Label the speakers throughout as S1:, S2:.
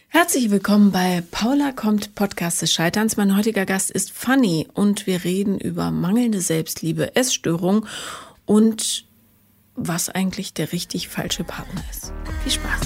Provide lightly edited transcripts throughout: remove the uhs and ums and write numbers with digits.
S1: Herzlich willkommen bei Paula kommt, Podcast des Scheiterns. Mein heutiger Gast ist Fanny und wir reden über mangelnde Selbstliebe, Essstörung und was eigentlich der richtig falsche Partner ist. Viel Spaß!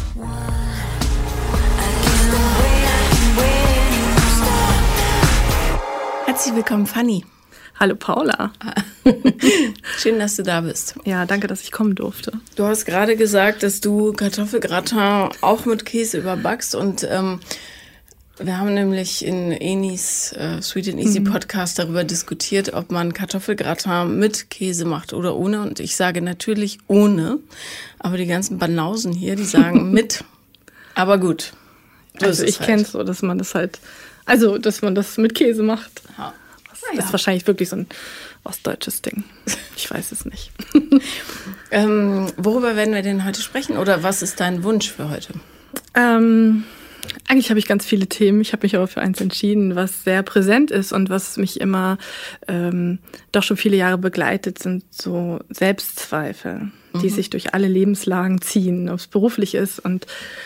S1: Herzlich willkommen, Fanny.
S2: Hallo Paula.
S1: Schön, dass du da bist.
S2: Ja, danke, dass ich kommen durfte.
S1: Du hast gerade gesagt, dass du Kartoffelgratin auch mit Käse überbackst und wir haben nämlich in Enis Sweet and Easy Podcast darüber diskutiert, ob man Kartoffelgratin mit Käse macht oder ohne. Und ich sage natürlich ohne, aber die ganzen Banausen hier, die sagen mit. Aber gut.
S2: Also ich kenne es so, dass man das halt, dass man das mit Käse macht.
S1: Ja.
S2: Das ist wahrscheinlich wirklich so ein ostdeutsches Ding. Ich weiß es nicht.
S1: Worüber werden wir denn heute sprechen? Oder was ist dein Wunsch für heute?
S2: Eigentlich habe ich ganz viele Themen. Ich habe mich aber für eins entschieden, was sehr präsent ist und was mich immer doch schon viele Jahre begleitet, sind so Selbstzweifel, die sich durch alle Lebenslagen ziehen, ob es beruflich ist und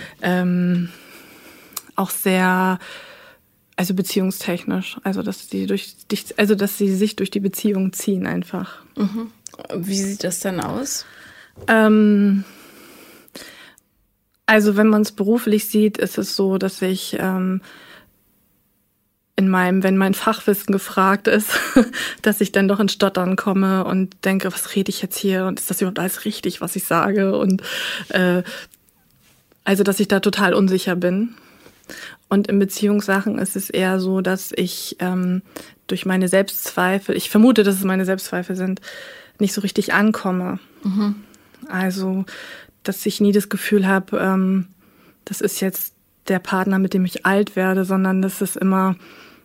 S2: auch sehr... Also beziehungstechnisch, dass sie sich durch die Beziehung ziehen einfach.
S1: Mhm. Wie sieht das dann aus?
S2: Wenn man es beruflich sieht, ist es so, dass ich wenn mein Fachwissen gefragt ist, dass ich dann doch ins Stottern komme und denke, was rede ich jetzt hier und ist das überhaupt alles richtig, was ich sage? Und dass ich da total unsicher bin. Und in Beziehungssachen ist es eher so, dass ich durch meine Selbstzweifel, ich vermute, dass es meine Selbstzweifel sind, nicht so richtig ankomme. Mhm. Also, dass ich nie das Gefühl habe, das ist jetzt der Partner, mit dem ich alt werde, sondern das ist immer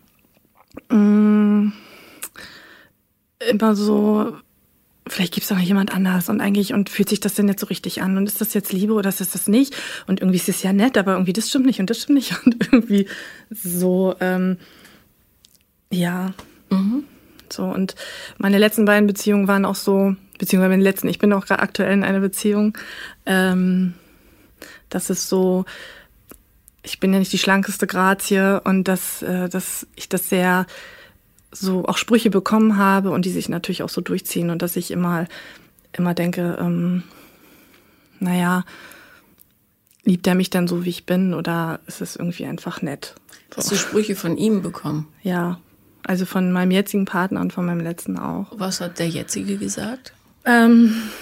S2: so... Vielleicht gibt es doch noch jemand anders und fühlt sich das denn jetzt so richtig an und ist das jetzt Liebe oder ist das nicht und irgendwie ist es ja nett, aber irgendwie das stimmt nicht und irgendwie so, So, und meine letzten beiden Beziehungen waren auch so, beziehungsweise meine letzten, ich bin auch gerade aktuell in einer Beziehung, das ist so, ich bin ja nicht die schlankeste Grazie und dass ich das sehr so auch Sprüche bekommen habe und die sich natürlich auch so durchziehen und dass ich immer denke, liebt er mich dann so, wie ich bin oder ist es irgendwie einfach nett? So.
S1: Hast du Sprüche von ihm bekommen?
S2: Ja, also von meinem jetzigen Partner und von meinem letzten auch.
S1: Was hat der jetzige gesagt?
S2: Der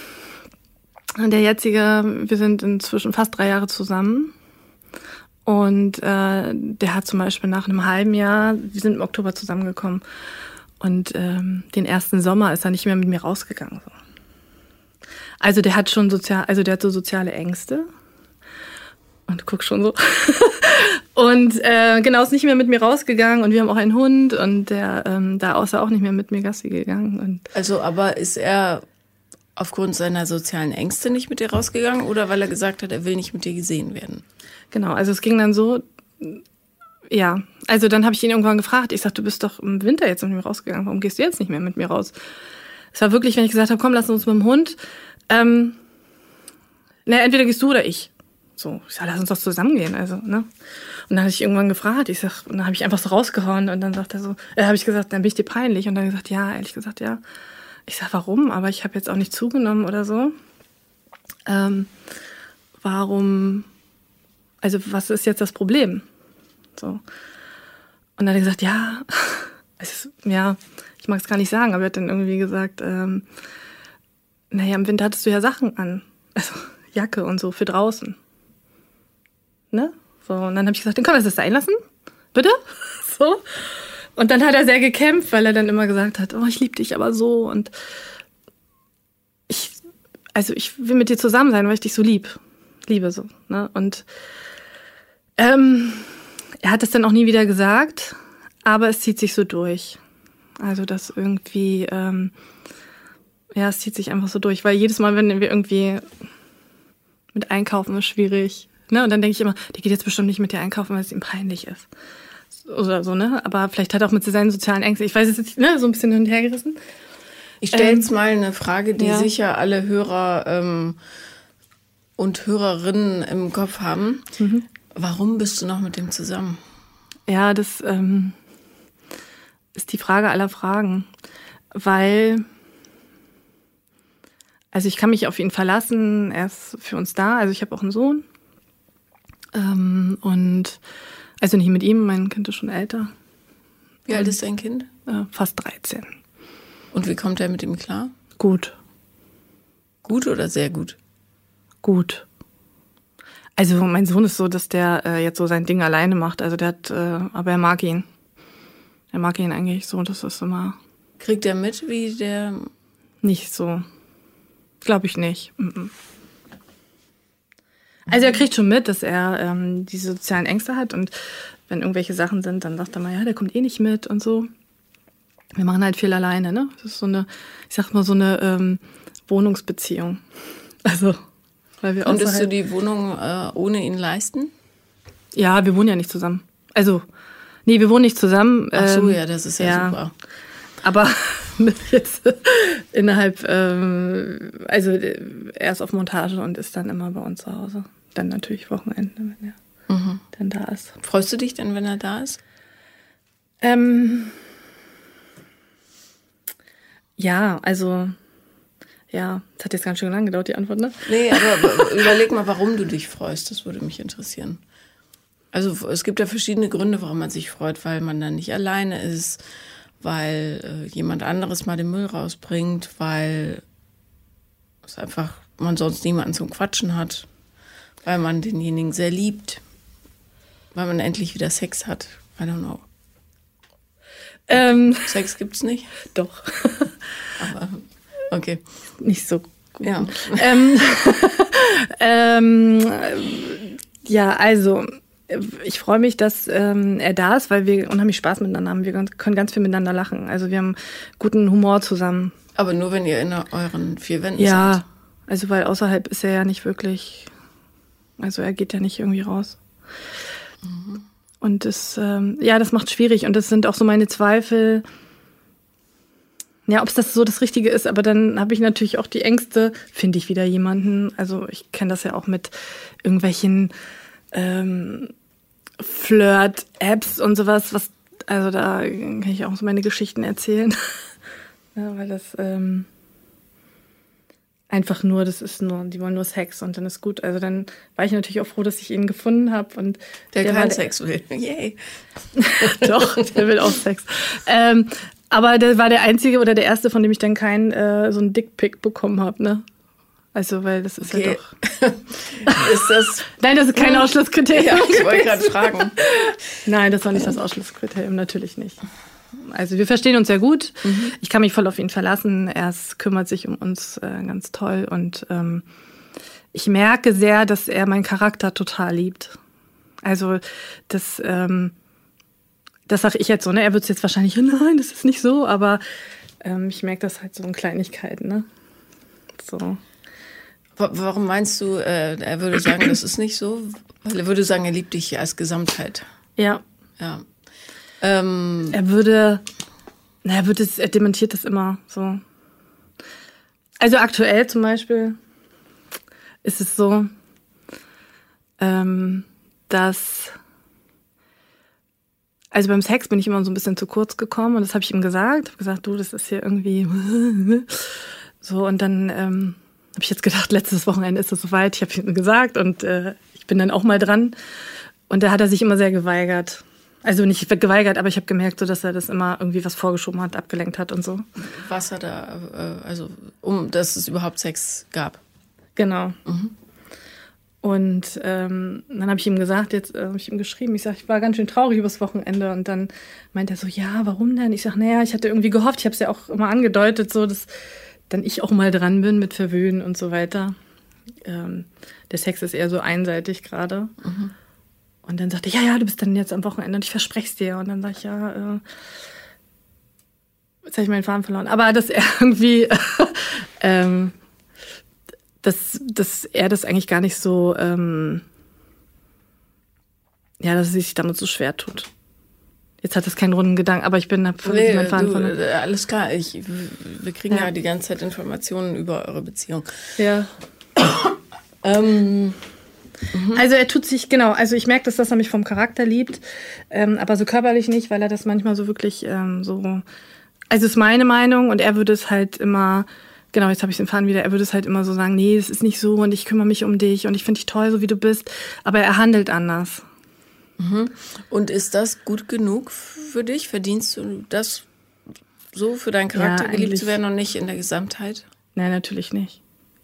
S2: jetzige, wir sind inzwischen fast 3 Jahre zusammen. Und der hat zum Beispiel nach einem halben Jahr, wir sind im Oktober zusammengekommen, und den ersten Sommer ist er nicht mehr mit mir rausgegangen. So. Also der hat schon der hat so soziale Ängste. Und guck schon so. Und ist nicht mehr mit mir rausgegangen und wir haben auch einen Hund und der ist er auch nicht mehr mit mir Gassi gegangen. Und
S1: aber ist er aufgrund seiner sozialen Ängste nicht mit dir rausgegangen oder weil er gesagt hat, er will nicht mit dir gesehen werden?
S2: Genau, also es ging dann so, ja, also dann habe ich ihn irgendwann gefragt, ich sag, du bist doch im Winter jetzt mit mir rausgegangen, warum gehst du jetzt nicht mehr mit mir raus? Es war wirklich, wenn ich gesagt habe, komm, lass uns mit dem Hund, entweder gehst du oder ich. So, ich sag, lass uns doch zusammen gehen, also, ne? Und dann habe ich irgendwann gefragt, und dann habe ich einfach so rausgehauen und dann sagt er so, habe ich gesagt, dann bin ich dir peinlich und dann gesagt, ja, ehrlich gesagt, ja. Ich sag, warum? Aber ich habe jetzt auch nicht zugenommen oder so. Warum... Also was ist jetzt das Problem? So. Und dann hat er gesagt, ich mag es gar nicht sagen, aber er hat dann irgendwie gesagt, im Winter hattest du ja Sachen an. Also Jacke und so für draußen. Ne? So, und dann habe ich gesagt, dann können wir das sein lassen? Bitte? So. Und dann hat er sehr gekämpft, weil er dann immer gesagt hat, oh, ich liebe dich aber so und ich will mit dir zusammen sein, weil ich dich so liebe so, ne? Und er hat es dann auch nie wieder gesagt, aber es zieht sich so durch. Also das irgendwie, es zieht sich einfach so durch, weil jedes Mal, wenn wir irgendwie mit einkaufen, ist schwierig, ne? Und dann denke ich immer, der geht jetzt bestimmt nicht mit dir einkaufen, weil es ihm peinlich ist. Oder so, ne? Aber vielleicht hat er auch mit seinen sozialen Ängsten, ich weiß es jetzt nicht, ne? So ein bisschen hin und her gerissen.
S1: Ich stelle jetzt mal eine Frage, die sicher alle Hörer und Hörerinnen im Kopf haben. Mhm. Warum bist du noch mit dem zusammen?
S2: Ja, das ist die Frage aller Fragen. Weil, also ich kann mich auf ihn verlassen, er ist für uns da, also ich habe auch einen Sohn. Und also nicht mit ihm, mein Kind ist schon älter.
S1: Wie alt ist dein Kind?
S2: Fast 13.
S1: Und wie kommt er mit ihm klar?
S2: Gut.
S1: Gut oder sehr gut?
S2: Gut. Also mein Sohn ist so, dass der jetzt so sein Ding alleine macht. Also der hat, aber er mag ihn. Er mag ihn eigentlich so, das ist immer...
S1: Kriegt er mit, wie der...
S2: Nicht so. Glaube ich nicht. Also er kriegt schon mit, dass er diese sozialen Ängste hat und wenn irgendwelche Sachen sind, dann sagt er mal, ja, der kommt eh nicht mit und so. Wir machen halt viel alleine, ne? Das ist so eine, ich sag mal, so eine Wohnungsbeziehung. Also, weil wir
S1: Konntest du die Wohnung ohne ihn leisten?
S2: Ja, wir wohnen ja nicht zusammen. Also, nee, wir wohnen nicht zusammen.
S1: Ach so, ja, das ist ja super.
S2: Aber jetzt innerhalb, also er ist auf Montage und ist dann immer bei uns zu Hause. Dann natürlich Wochenende, wenn er dann da ist.
S1: Freust du dich denn, wenn er da ist?
S2: Ja, also, ja, das hat jetzt ganz schön lange gedauert, die Antwort, ne?
S1: Nee, aber überleg mal, warum du dich freust, das würde mich interessieren. Also es gibt ja verschiedene Gründe, warum man sich freut, weil man dann nicht alleine ist, weil jemand anderes mal den Müll rausbringt, weil es einfach man sonst niemanden zum Quatschen hat, weil man denjenigen sehr liebt, weil man endlich wieder Sex hat. I don't know. Sex gibt's nicht?
S2: Doch.
S1: Aber okay.
S2: Nicht so gut.
S1: Ja.
S2: Ja, also ich freue mich, dass er da ist, weil wir unheimlich Spaß miteinander haben. Wir können ganz viel miteinander lachen. Also wir haben guten Humor zusammen.
S1: Aber nur, wenn ihr in euren 4 Wänden seid.
S2: Ja, also weil außerhalb ist er ja nicht wirklich, also er geht ja nicht irgendwie raus. Und das, ja, das macht schwierig. Und das sind auch so meine Zweifel, ja, ob es das so das Richtige ist. Aber dann habe ich natürlich auch die Ängste, finde ich wieder jemanden. Also ich kenne das ja auch mit irgendwelchen Flirt-Apps und sowas. Also da kann ich auch so meine Geschichten erzählen. Ja, weil das einfach nur, die wollen nur Sex und dann ist gut. Also dann war ich natürlich auch froh, dass ich ihn gefunden habe. Und
S1: der keinen Sex will. Yay.
S2: Doch, der will auch Sex. Aber der war der einzige oder der erste, von dem ich dann keinen so einen Dickpick bekommen habe, ne? Also, weil das ist ja doch...
S1: Ist das...
S2: Nein, das ist kein Ausschlusskriterium.
S1: Ja, ich wollte gerade fragen.
S2: Nein, das war nicht das Ausschlusskriterium, natürlich nicht. Also wir verstehen uns sehr gut. Ich kann mich voll auf ihn verlassen. Er kümmert sich um uns ganz toll. Und ich merke sehr, dass er meinen Charakter total liebt. Also das sage ich jetzt so, ne? Er wird es jetzt wahrscheinlich, nein, das ist nicht so. Aber ich merke das halt so in Kleinigkeiten, ne? So.
S1: Warum meinst du, er würde sagen, das ist nicht so? Weil er würde sagen, er liebt dich als Gesamtheit.
S2: Ja.
S1: Ja.
S2: Er dementiert das immer so. Also aktuell zum Beispiel ist es so, dass, also beim Sex bin ich immer so ein bisschen zu kurz gekommen und das habe ich ihm gesagt. Ich habe gesagt, du, das ist hier irgendwie so und dann habe ich jetzt gedacht, letztes Wochenende ist es soweit. Ich habe ihm gesagt und ich bin dann auch mal dran und da hat er sich immer sehr geweigert. Also nicht geweigert, aber ich habe gemerkt, so, dass er das immer irgendwie was vorgeschoben hat, abgelenkt hat und so.
S1: Was hat er, also dass es überhaupt Sex gab?
S2: Genau. Und dann habe ich ihm gesagt, jetzt habe ich ihm geschrieben, ich sage, ich war ganz schön traurig übers Wochenende. Und dann meint er so, ja, warum denn? Ich sage, naja, ich hatte irgendwie gehofft, ich habe es ja auch immer angedeutet, so dass dann ich auch mal dran bin mit Verwöhnen und so weiter. Der Sex ist eher so einseitig gerade. Und dann sagte er, ja, du bist dann jetzt am Wochenende und ich verspreche es dir. Und dann sage ich, ja, jetzt habe ich meinen Faden verloren. Aber dass er irgendwie, dass er das eigentlich gar nicht so, ja, dass er sich damit so schwer tut. Jetzt hat das keinen runden Gedanken, aber ich bin da völlig meinen Faden verloren.
S1: Alles klar, wir kriegen ja die ganze Zeit Informationen über eure Beziehung.
S2: Ja. Also er tut sich, genau, also ich merke, dass er mich vom Charakter liebt, aber so körperlich nicht, weil er das manchmal so wirklich so, also ist meine Meinung und er würde es halt immer, genau, jetzt habe ich den Faden wieder, er würde es halt immer so sagen, nee, das ist nicht so und ich kümmere mich um dich und ich finde dich toll, so wie du bist, aber er handelt anders.
S1: Und ist das gut genug für dich? Verdienst du das so für deinen Charakter geliebt zu werden und nicht in der Gesamtheit?
S2: Nein, natürlich nicht.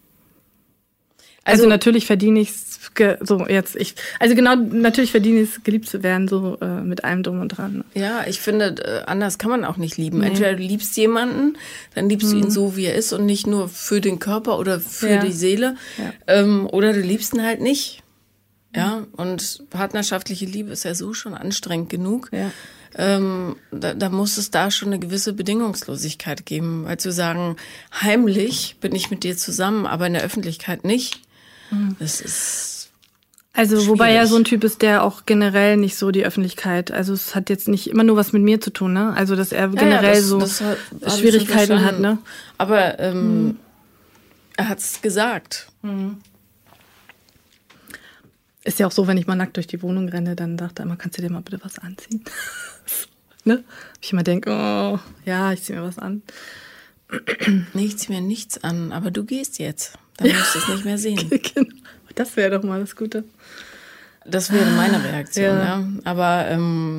S2: Also natürlich verdiene ich es natürlich verdiene ich es, geliebt zu werden, so mit allem drum und dran. Ne?
S1: Ja, ich finde, anders kann man auch nicht lieben. Nee. Entweder du liebst jemanden, dann liebst du ihn so, wie er ist und nicht nur für den Körper oder für die Seele. Ja. Oder du liebst ihn halt nicht. Ja, und partnerschaftliche Liebe ist ja so schon anstrengend genug. Ja. Da muss es da schon eine gewisse Bedingungslosigkeit geben, weil zu sagen, heimlich bin ich mit dir zusammen, aber in der Öffentlichkeit nicht, das ist
S2: also
S1: schwierig.
S2: Wobei er so ein Typ ist, der auch generell nicht so die Öffentlichkeit, also es hat jetzt nicht immer nur was mit mir zu tun, ne? Also dass er generell das Schwierigkeiten hat, ne?
S1: Aber er hat's gesagt.
S2: Ist ja auch so, wenn ich mal nackt durch die Wohnung renne, dann sagt er immer, kannst du dir mal bitte was anziehen? Ne? Ich immer denke, oh, ja, ich ziehe mir was an.
S1: Nee, ich ziehe mir nichts an, aber du gehst jetzt. Dann musst du es nicht mehr sehen.
S2: Genau. Das wäre doch mal das Gute.
S1: Das wäre meine Reaktion, ja. Aber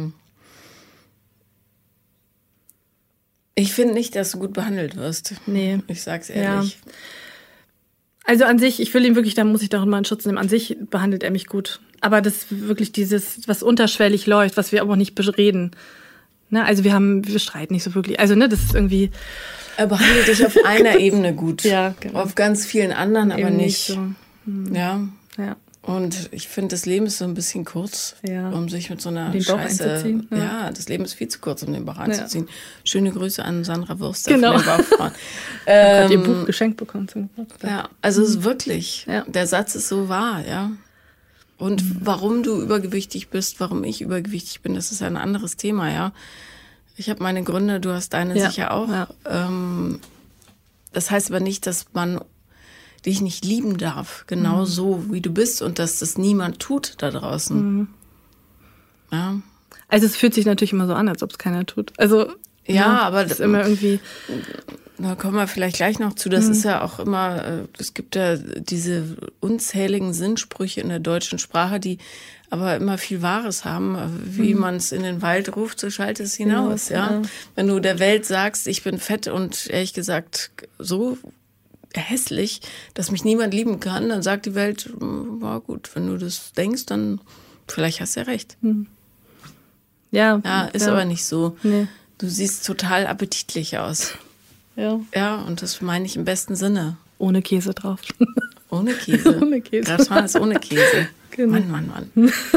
S1: ich finde nicht, dass du gut behandelt wirst. Nee. Ich sag's ehrlich. Ja.
S2: Also an sich, ich will ihn wirklich, da muss ich doch immer einen Schutz nehmen. An sich behandelt er mich gut. Aber das wirklich dieses, was unterschwellig läuft, was wir aber auch nicht bereden. Ne? Also wir streiten nicht so wirklich. Also ne, das ist irgendwie...
S1: Er behandelt dich auf einer Ebene gut.
S2: Ja, genau.
S1: Auf ganz vielen anderen aber
S2: eben
S1: nicht.
S2: So.
S1: Ja. Und ich finde, das Leben ist so ein bisschen kurz, um sich mit so einer
S2: den Bauch
S1: Scheiße...
S2: einzuziehen.
S1: Ja, das Leben ist viel zu kurz, um den Bauch einzuziehen. Schöne Grüße an Sandra Wurster
S2: von
S1: den Bauchfrauen.
S2: Ich habe ihr Buch geschenkt bekommen zum Geburtstag.
S1: Ja, also es ist wirklich, der Satz ist so wahr, ja. Und warum du übergewichtig bist, warum ich übergewichtig bin, das ist ein anderes Thema, ja. Ich habe meine Gründe, du hast deine sicher auch. Ja. Das heißt aber nicht, dass man dich nicht lieben darf, genau so, wie du bist und dass das niemand tut da draußen. Ja.
S2: Also es fühlt sich natürlich immer so an, als ob es keiner tut. Also
S1: aber
S2: das ist immer irgendwie...
S1: Da kommen wir vielleicht gleich noch zu. Das ist ja auch immer, es gibt ja diese unzähligen Sinnsprüche in der deutschen Sprache, die aber immer viel Wahres haben. Wie man es in den Wald ruft, so schallt es hinaus. Ja. Wenn du der Welt sagst, ich bin fett und ehrlich gesagt so hässlich, dass mich niemand lieben kann, dann sagt die Welt, war gut, wenn du das denkst, dann vielleicht hast du ja recht. Ja, ist aber nicht so. Nee. Du siehst total appetitlich aus. Ja, und das meine ich im besten Sinne.
S2: Ohne Käse drauf.
S1: Ohne Käse.
S2: Ohne Käse.
S1: Gratin ist ohne Käse. Genau. Mann.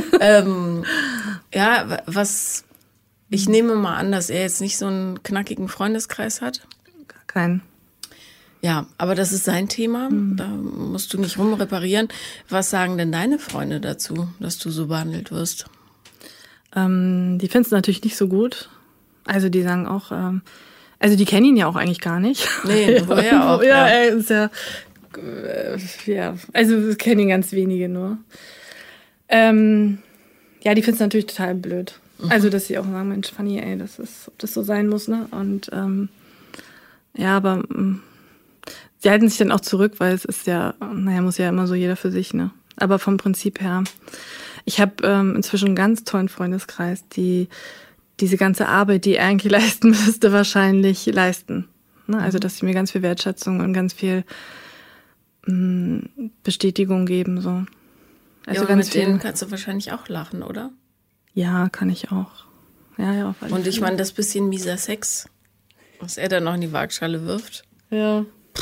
S1: Ich nehme mal an, dass er jetzt nicht so einen knackigen Freundeskreis hat.
S2: Gar keinen.
S1: Ja, aber das ist sein Thema. Da musst du nicht rumreparieren. Was sagen denn deine Freunde dazu, dass du so behandelt wirst?
S2: Die finden es natürlich nicht so gut. Also die sagen auch, also die kennen ihn ja auch eigentlich gar nicht.
S1: Nee, woher auch.
S2: Ja, er ist also kennen ihn ganz wenige nur. Die finden es natürlich total blöd. Also dass sie auch sagen, Mensch, Fanny, ey, ob das so sein muss, ne? Und aber sie halten sich dann auch zurück, weil es ist muss ja immer so jeder für sich, ne? Aber vom Prinzip her, ich habe inzwischen einen ganz tollen Freundeskreis, die diese ganze Arbeit, die er eigentlich leisten müsste, wahrscheinlich leisten. Ne? Also, dass sie mir ganz viel Wertschätzung und ganz viel Bestätigung geben. So. Also
S1: ja, ganz mit denen kannst du wahrscheinlich auch lachen, oder?
S2: Ja, kann ich auch. Ja, auf alle
S1: Und ich meine, das bisschen mieser Sex, was er dann noch in die Waagschale wirft.
S2: Ja.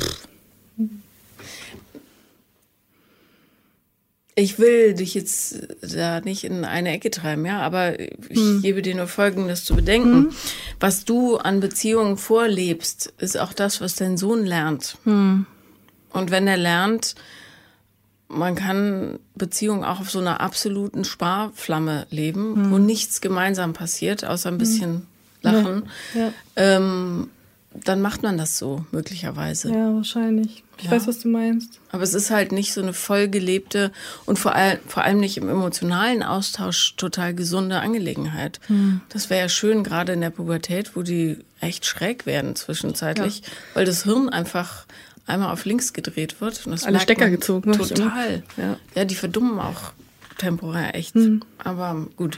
S1: Ich will dich jetzt da nicht in eine Ecke treiben, ja, aber ich gebe dir nur Folgendes zu bedenken. Was du an Beziehungen vorlebst, ist auch das, was dein Sohn lernt. Und wenn er lernt, man kann Beziehungen auch auf so einer absoluten Sparflamme leben, wo nichts gemeinsam passiert, außer ein bisschen Lachen. Ja. dann macht man das so, möglicherweise.
S2: Ja, wahrscheinlich. Ich weiß, was du meinst.
S1: Aber es ist halt nicht so eine vollgelebte und vor allem nicht im emotionalen Austausch total gesunde Angelegenheit. Das wäre ja schön, gerade in der Pubertät, wo die echt schräg werden zwischenzeitlich, weil das Hirn einfach einmal auf links gedreht wird. Und das
S2: alle Stecker gezogen.
S1: Total. Ja, die verdummen auch temporär echt. Aber gut.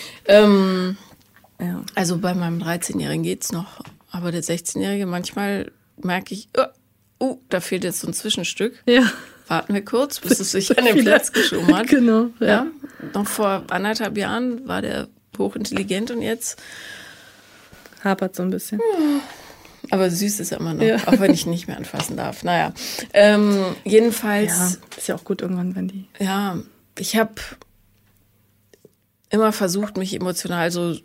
S1: Also bei meinem 13-Jährigen geht's noch. Aber der 16-Jährige, manchmal merke ich, da fehlt jetzt so ein Zwischenstück. Ja. Warten wir kurz, bis es sich an den Platz geschoben hat.
S2: Genau.
S1: Ja. Noch vor 1,5 Jahren war der hochintelligent und jetzt
S2: hapert so ein bisschen.
S1: Aber süß ist er immer noch, auch wenn ich ihn nicht mehr anfassen darf. Naja, jedenfalls.
S2: Ja, ist ja auch gut irgendwann, wenn die.
S1: Ja, ich habe immer versucht, mich emotional so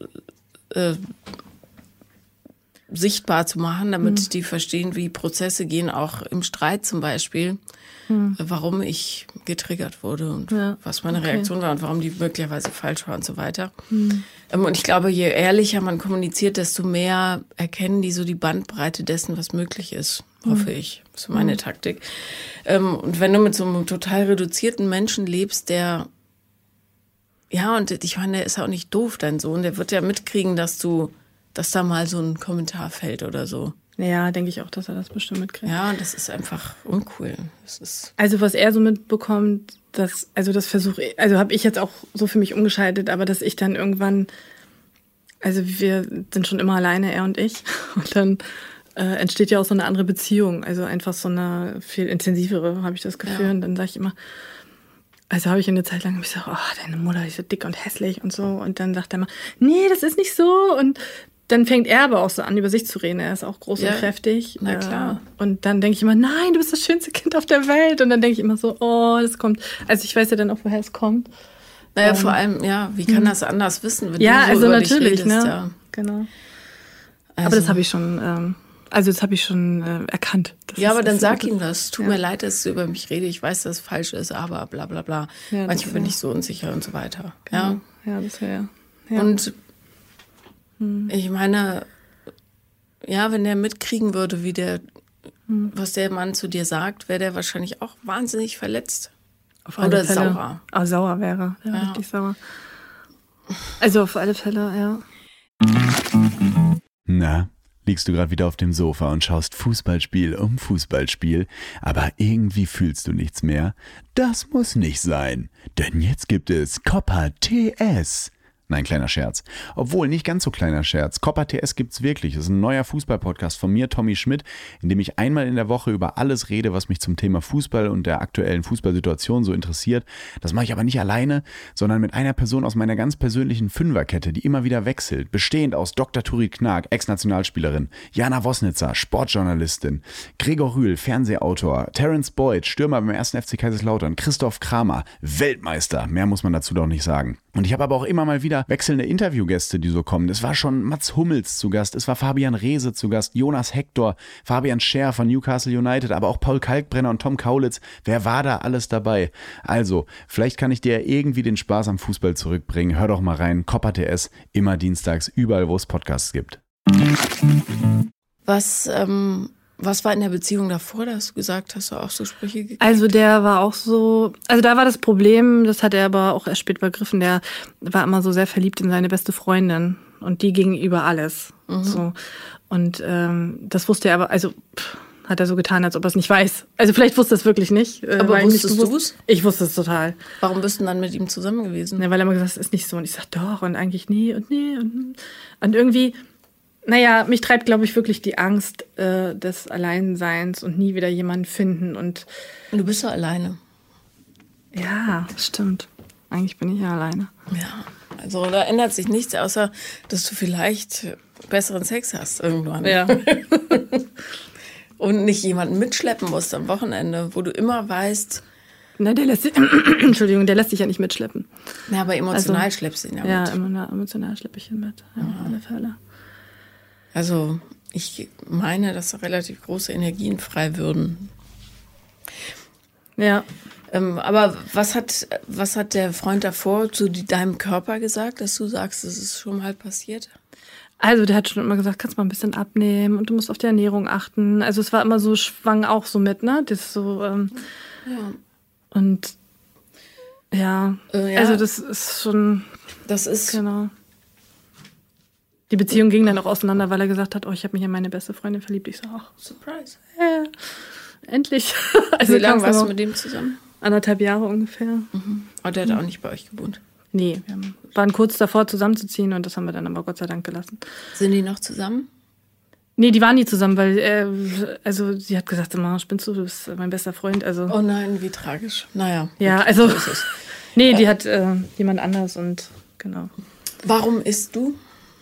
S1: sichtbar zu machen, damit die verstehen, wie Prozesse gehen, auch im Streit zum Beispiel, warum ich getriggert wurde und was meine Reaktion war und warum die möglicherweise falsch war und so weiter. Und ich glaube, je ehrlicher man kommuniziert, desto mehr erkennen die so die Bandbreite dessen, was möglich ist, hoffe ich. Das ist meine Taktik. Und wenn du mit so einem total reduzierten Menschen lebst, der und ich meine, der ist auch nicht doof, dein Sohn, der wird ja mitkriegen, dass da mal so ein Kommentar fällt oder so.
S2: Ja, denke ich auch, dass er das bestimmt mitkriegt.
S1: Ja, und das ist einfach uncool.
S2: Also was er so mitbekommt, das versuche ich, also habe ich jetzt auch so für mich umgeschaltet, aber dass ich dann irgendwann, also wir sind schon immer alleine, er und ich, und dann entsteht ja auch so eine andere Beziehung, also einfach so eine viel intensivere, habe ich das Gefühl. Und dann sage ich immer, also habe ich eine Zeit lang gesagt, deine Mutter ist so dick und hässlich und so. Und dann sagt er immer, nee, das ist nicht so. Und dann fängt er aber auch so an, über sich zu reden. Er ist auch groß und kräftig.
S1: Na klar.
S2: Und dann denke ich immer, nein, du bist das schönste Kind auf der Welt. Und dann denke ich immer so, das kommt. Also ich weiß ja dann auch, woher es kommt.
S1: Naja, vor allem, wie kann das anders wissen, wenn du so
S2: also
S1: über
S2: natürlich,
S1: dich redest? Ja,
S2: genau. Also. Aber das habe ich schon... das habe ich schon erkannt.
S1: Aber dann sag ihm das. Tut mir leid, dass du über mich rede. Ich weiß, dass es falsch ist, aber bla bla bla. Ja, manchmal bin ich so unsicher und so weiter.
S2: Genau. Ja, das wäre
S1: Und ich meine, wenn der mitkriegen würde, was der Mann zu dir sagt, wäre der wahrscheinlich auch wahnsinnig verletzt.
S2: Auf alle Fälle. Sauer. Sauer wäre er. Ja, richtig sauer. Also auf alle Fälle, ja.
S3: Na? Liegst du gerade wieder auf dem Sofa und schaust Fußballspiel um Fußballspiel, aber irgendwie fühlst du nichts mehr? Das muss nicht sein, denn jetzt gibt es Copa TS. Nein, kleiner Scherz. Obwohl, nicht ganz so kleiner Scherz. Copa TS gibt's wirklich. Das ist ein neuer Fußball-Podcast von mir, Tommy Schmidt, in dem ich einmal in der Woche über alles rede, was mich zum Thema Fußball und der aktuellen Fußballsituation so interessiert. Das mache ich aber nicht alleine, sondern mit einer Person aus meiner ganz persönlichen Fünferkette, die immer wieder wechselt. Bestehend aus Dr. Turit Knag, Ex-Nationalspielerin, Jana Wosnitzer, Sportjournalistin, Gregor Rühl, Fernsehautor, Terence Boyd, Stürmer beim 1. FC Kaiserslautern, Christoph Kramer, Weltmeister. Mehr muss man dazu doch nicht sagen. Und ich habe aber auch immer mal wieder wechselnde Interviewgäste, die so kommen. Es war schon Mats Hummels zu Gast, es war Fabian Reese zu Gast, Jonas Hector, Fabian Scher von Newcastle United, aber auch Paul Kalkbrenner und Tom Kaulitz. Wer war da alles dabei? Also, vielleicht kann ich dir irgendwie den Spaß am Fußball zurückbringen. Hör doch mal rein, Copa TS, immer dienstags, überall, wo es Podcasts gibt.
S1: Was war in der Beziehung davor, dass du gesagt hast, du auch so Sprüche gekriegt?
S2: Also der war auch so, also da war das Problem, das hat er aber auch erst spät begriffen, der war immer so sehr verliebt in seine beste Freundin und die ging über alles. So. Und das wusste er aber, also hat er so getan, als ob er es nicht weiß. Also vielleicht wusste er es wirklich nicht.
S1: Aber wusstest du es?
S2: Ich wusste es total.
S1: Warum bist du dann mit ihm zusammen gewesen?
S2: Ja, weil er immer gesagt hat, es ist nicht so. Und ich sag, doch, und eigentlich nee und nee. Und irgendwie... Naja, mich treibt, glaube ich, wirklich die Angst des Alleinseins und nie wieder jemanden finden. Und
S1: du bist ja alleine.
S2: Ja, stimmt. Eigentlich bin ich ja alleine.
S1: Ja, also da ändert sich nichts, außer dass du vielleicht besseren Sex hast irgendwann.
S2: Ja.
S1: Und nicht jemanden mitschleppen musst am Wochenende, wo du immer weißt...
S2: Na, der lässt sich ja nicht mitschleppen.
S1: Ja, aber emotional schleppst du ihn ja mit.
S2: Ja, emotional schleppe ich ihn mit. Ja, auf alle Fälle.
S1: Also ich meine, dass relativ große Energien frei würden.
S2: Ja.
S1: Aber was hat der Freund davor zu deinem Körper gesagt, dass du sagst, das ist schon mal passiert?
S2: Also der hat schon immer gesagt, kannst mal ein bisschen abnehmen und du musst auf die Ernährung achten. Also es war immer so, schwang auch so mit, ne? Das ist so,
S1: Ja.
S2: und ja, also das ist schon,
S1: Das ist,
S2: genau. Die Beziehung ging dann auch auseinander, weil er gesagt hat, ich habe mich in meine beste Freundin verliebt. Ich so, ach,
S1: Surprise.
S2: endlich.
S1: Wie lange warst du mit dem zusammen?
S2: 1,5 Jahre ungefähr.
S1: Aber der hat auch nicht bei euch gewohnt.
S2: Nee, wir waren kurz davor zusammenzuziehen und das haben wir dann aber Gott sei Dank gelassen.
S1: Sind die noch zusammen?
S2: Nee, die waren nie zusammen, weil, also sie hat gesagt, immer, spinnst du bist mein bester Freund. Also,
S1: Oh nein, wie tragisch. Naja.
S2: ja,
S1: gut,
S2: also,
S1: so ist es.
S2: nee, die hat jemand anders und genau.
S1: Warum isst du?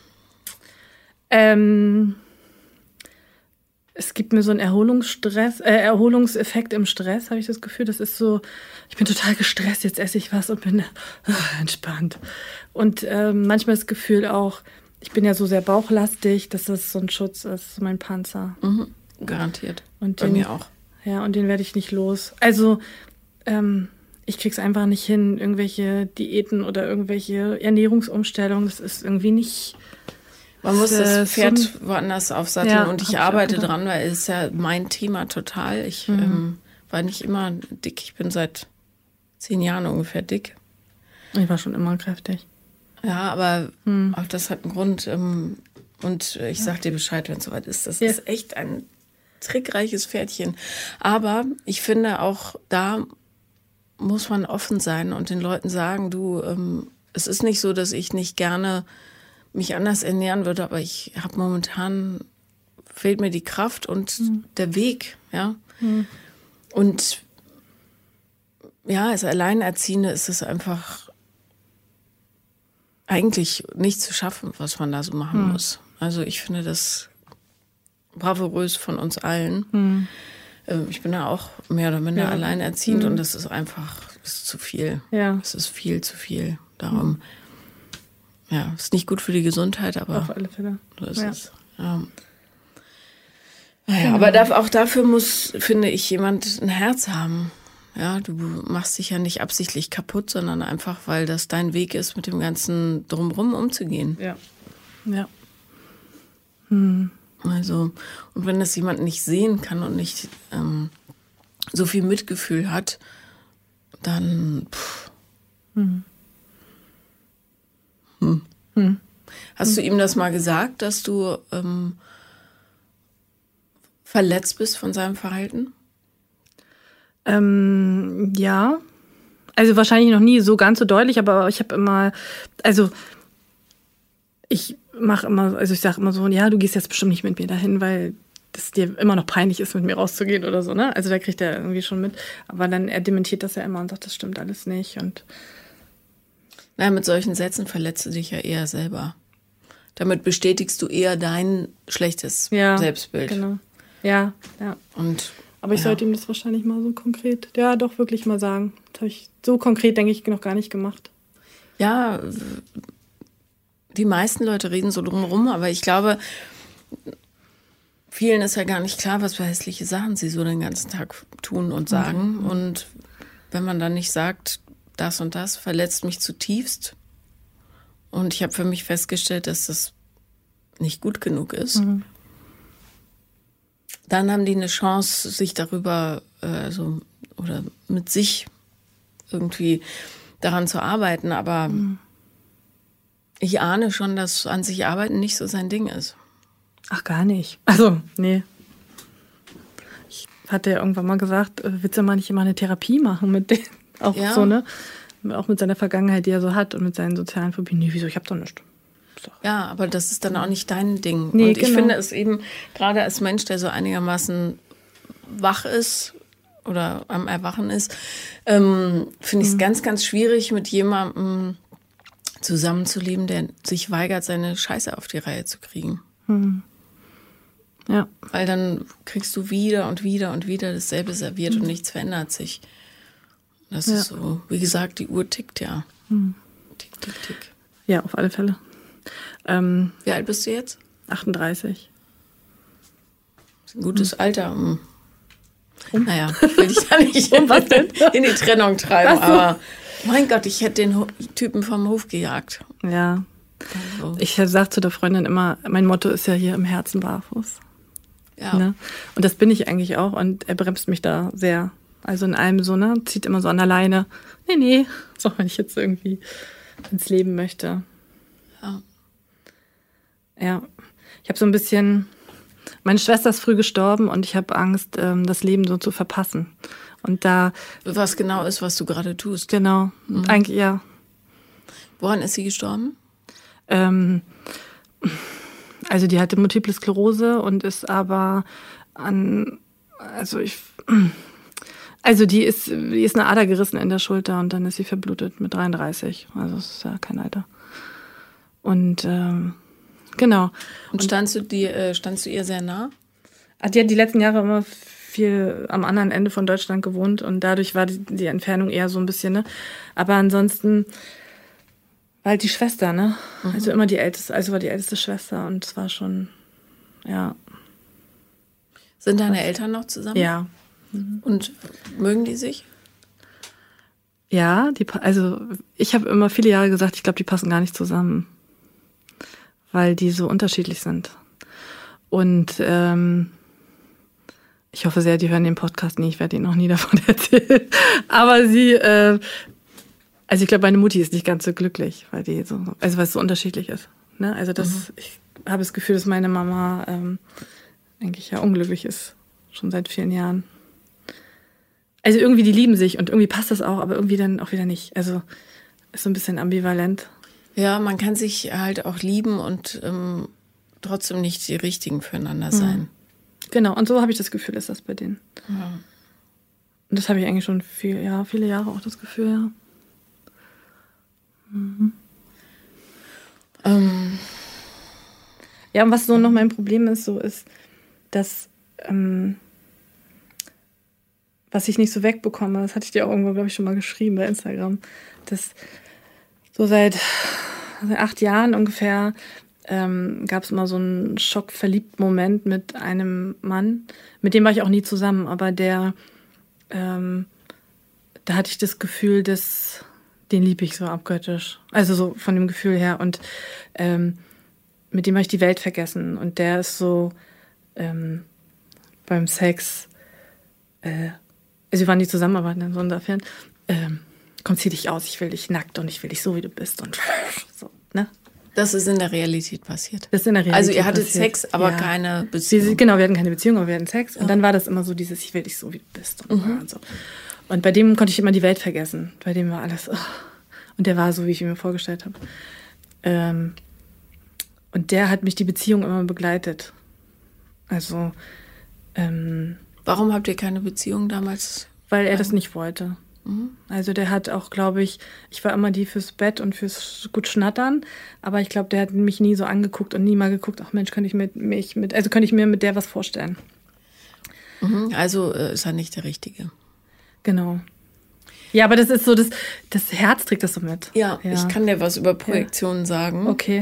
S2: Es gibt mir so einen Erholungseffekt im Stress, habe ich das Gefühl. Das ist so, ich bin total gestresst, jetzt esse ich was und bin entspannt. Und manchmal das Gefühl auch, ich bin ja so sehr bauchlastig, dass das so ein Schutz ist, so mein Panzer.
S1: Garantiert.
S2: Und
S1: bei mir auch.
S2: Ja, und den werde ich nicht los. Also, ich krieg's einfach nicht hin, irgendwelche Diäten oder irgendwelche Ernährungsumstellungen. Das ist irgendwie nicht.
S1: Man muss das Pferd woanders aufsatteln
S2: Ja,
S1: und ich arbeite dran, weil es ist ja mein Thema total. Ich war nicht immer dick. Ich bin seit 10 Jahren ungefähr dick.
S2: Ich war schon immer kräftig.
S1: Ja, aber auch das hat einen Grund. Und ich sag dir Bescheid, wenn es soweit ist. Das ist echt ein trickreiches Pferdchen. Aber ich finde auch, da muss man offen sein und den Leuten sagen, du, es ist nicht so, dass ich nicht gerne mich anders ernähren würde, aber ich habe momentan, fehlt mir die Kraft und der Weg, ja. Und ja, als Alleinerziehende ist es einfach eigentlich nicht zu schaffen, was man da so machen muss. Also ich finde das bravourös von uns allen. Ich bin ja auch mehr oder minder alleinerziehend und das ist einfach, ist zu viel.
S2: Ja.
S1: Es ist viel zu viel. Darum, ja, ist nicht gut für die Gesundheit, aber
S2: Auf alle Fälle.
S1: so ist es. Ja. Naja, aber auch dafür muss, finde ich, jemand ein Herz haben. Ja, du machst dich ja nicht absichtlich kaputt, sondern einfach, weil das dein Weg ist, mit dem Ganzen drumherum umzugehen.
S2: Ja. Ja.
S1: Also, und wenn das jemand nicht sehen kann und nicht so viel Mitgefühl hat, dann Hast du ihm das mal gesagt, dass du verletzt bist von seinem Verhalten?
S2: Ja. Also wahrscheinlich noch nie so ganz so deutlich, aber ich habe immer, also ich sage immer so, ja, du gehst jetzt bestimmt nicht mit mir dahin, weil es dir immer noch peinlich ist, mit mir rauszugehen oder so, ne? Also da kriegt er irgendwie schon mit. Aber dann, er dementiert das ja immer und sagt, das stimmt alles nicht. Und
S1: Naja, mit solchen Sätzen verletzt du dich ja eher selber. Damit bestätigst du eher dein schlechtes Selbstbild.
S2: Genau. Ja. Aber ich sollte ihm das wahrscheinlich mal so konkret, doch wirklich mal sagen. Das habe ich so konkret, denke ich, noch gar nicht gemacht.
S1: Ja, die meisten Leute reden so drumherum, aber ich glaube, vielen ist ja gar nicht klar, was für hässliche Sachen sie so den ganzen Tag tun und sagen. Und wenn man dann nicht sagt, das und das verletzt mich zutiefst. Und ich habe für mich festgestellt, dass das nicht gut genug ist. Dann haben die eine Chance, sich darüber oder mit sich irgendwie daran zu arbeiten. Aber ich ahne schon, dass an sich arbeiten nicht so sein Ding ist.
S2: Ach, gar nicht. Also, nee. Ich hatte ja irgendwann mal gesagt, willst du mal nicht immer eine Therapie machen mit dem? Auch so, ne? Auch mit seiner Vergangenheit, die er so hat und mit seinen sozialen Phobien. Nee, wieso? Ich hab doch nichts.
S1: Ja, aber das ist dann auch nicht dein Ding.
S2: Nee,
S1: und ich finde es eben, gerade als Mensch, der so einigermaßen wach ist oder am Erwachen ist, finde ich es ganz, ganz schwierig, mit jemandem zusammenzuleben, der sich weigert, seine Scheiße auf die Reihe zu kriegen.
S2: Ja.
S1: Weil dann kriegst du wieder und wieder und wieder dasselbe serviert und nichts verändert sich. Das ist so, wie gesagt, die Uhr tickt ja. Tick, tick, tick.
S2: Ja, auf alle Fälle.
S1: Wie alt bist du jetzt?
S2: 38.
S1: Das ist ein gutes Alter, um Naja, ich will dich da nicht
S2: was denn?
S1: in die Trennung treiben,
S2: Ach so.
S1: aber mein Gott, ich hätte den Typen vom Hof gejagt.
S2: Ja.
S1: Also,
S2: Ich sage zu der Freundin immer, mein Motto ist ja hier im Herzen barfuß.
S1: ja.
S2: Ne? Und das bin ich eigentlich auch und er bremst mich da sehr. Also in allem so, ne? Zieht immer so an der Leine. Nee, so wenn ich jetzt irgendwie ins Leben möchte.
S1: Ja.
S2: Ja. Ich habe so ein bisschen, meine Schwester ist früh gestorben und ich habe Angst, das Leben so zu verpassen. Und da,
S1: Was genau ist, was du gerade tust.
S2: genau, eigentlich, ja.
S1: Woran ist sie gestorben?
S2: Also die hatte Multiple Sklerose und ist aber die ist eine Ader gerissen in der Schulter und dann ist sie verblutet mit 33. Also es ist ja kein Alter. Und genau.
S1: Und standst du ihr sehr nah?
S2: Die hat die letzten Jahre immer viel am anderen Ende von Deutschland gewohnt und dadurch war die Entfernung eher so ein bisschen, ne? Aber ansonsten war halt die Schwester, ne? Also immer die älteste Schwester und es war schon, ja.
S1: Sind deine Eltern noch zusammen?
S2: Ja.
S1: Und mögen die sich?
S2: Ja, also ich habe immer viele Jahre gesagt, ich glaube, die passen gar nicht zusammen, weil die so unterschiedlich sind. Und ich hoffe sehr, die hören den Podcast nie, ich werde ihnen noch nie davon erzählen. Aber also ich glaube, meine Mutti ist nicht ganz so glücklich, weil es so unterschiedlich ist. Ne? Also ich habe das Gefühl, dass meine Mama eigentlich ja unglücklich ist, schon seit vielen Jahren. Also irgendwie, die lieben sich und irgendwie passt das auch, aber irgendwie dann auch wieder nicht. Also ist so ein bisschen ambivalent.
S1: Ja, man kann sich halt auch lieben und trotzdem nicht die Richtigen füreinander sein.
S2: Genau, und so habe ich das Gefühl, ist das bei denen.
S1: Ja.
S2: Und das habe ich eigentlich schon viele Jahre auch das Gefühl, ja. Ja, und was so noch mein Problem ist, dass was ich nicht so wegbekomme, das hatte ich dir auch irgendwo, glaube ich, schon mal geschrieben bei Instagram, dass so seit 8 Jahren ungefähr gab es immer so einen Schockverliebt-Moment mit einem Mann. Mit dem war ich auch nie zusammen, aber da hatte ich das Gefühl, den liebe ich so abgöttisch. Also so von dem Gefühl her. Und mit dem habe ich die Welt vergessen. Und der ist so beim Sex, also wir waren nie zusammen, aber so insofern, komm, zieh dich aus, ich will dich nackt und ich will dich so, wie du bist. Und so, ne?
S1: Das ist in der Realität passiert.
S2: Das ist in der Realität
S1: Also ihr hattet
S2: passiert.
S1: Sex, aber
S2: Ja.
S1: keine Beziehung.
S2: Genau, wir hatten keine Beziehung, aber wir hatten Sex. Und dann war das immer so dieses, ich will dich so, wie du bist. Und so. Und bei dem konnte ich immer die Welt vergessen. Bei dem war alles, und der war so, wie ich ihn mir vorgestellt habe. Und der hat mich die Beziehung immer begleitet. Also,
S1: Warum habt ihr keine Beziehung damals?
S2: weil er das nicht wollte. Also der hat auch, glaube ich war immer die fürs Bett und fürs gut Schnattern, aber ich glaube, der hat mich nie so angeguckt und nie mal geguckt, ach Mensch, könnte ich mir mit der was vorstellen.
S1: Also ist er nicht der Richtige.
S2: Genau. Ja, aber das ist so, das Herz trägt das so mit.
S1: Ja, ich kann dir was über Projektionen sagen.
S2: Okay.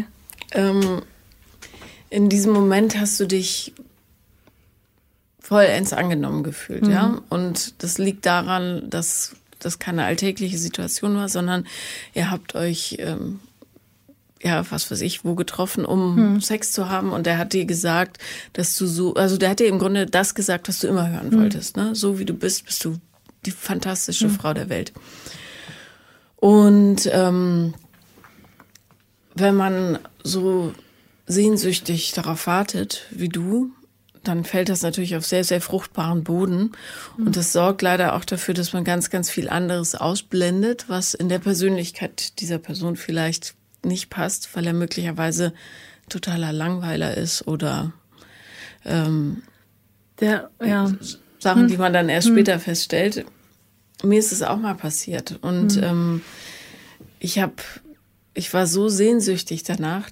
S1: In diesem Moment hast du dich vollends angenommen gefühlt, ja. Und das liegt daran, dass das keine alltägliche Situation war, sondern ihr habt euch, was weiß ich, wo getroffen, um Sex zu haben. Und der hat dir gesagt, dass du der hat dir im Grunde das gesagt, was du immer hören wolltest, ne? So wie du bist du die fantastische Frau der Welt. Und wenn man so sehnsüchtig darauf wartet, wie du, dann fällt das natürlich auf sehr, sehr fruchtbaren Boden. Und das sorgt leider auch dafür, dass man ganz, ganz viel anderes ausblendet, was in der Persönlichkeit dieser Person vielleicht nicht passt, weil er möglicherweise totaler Langweiler ist oder Sachen, die man dann erst später feststellt. Mir ist es auch mal passiert. Und ich war so sehnsüchtig danach,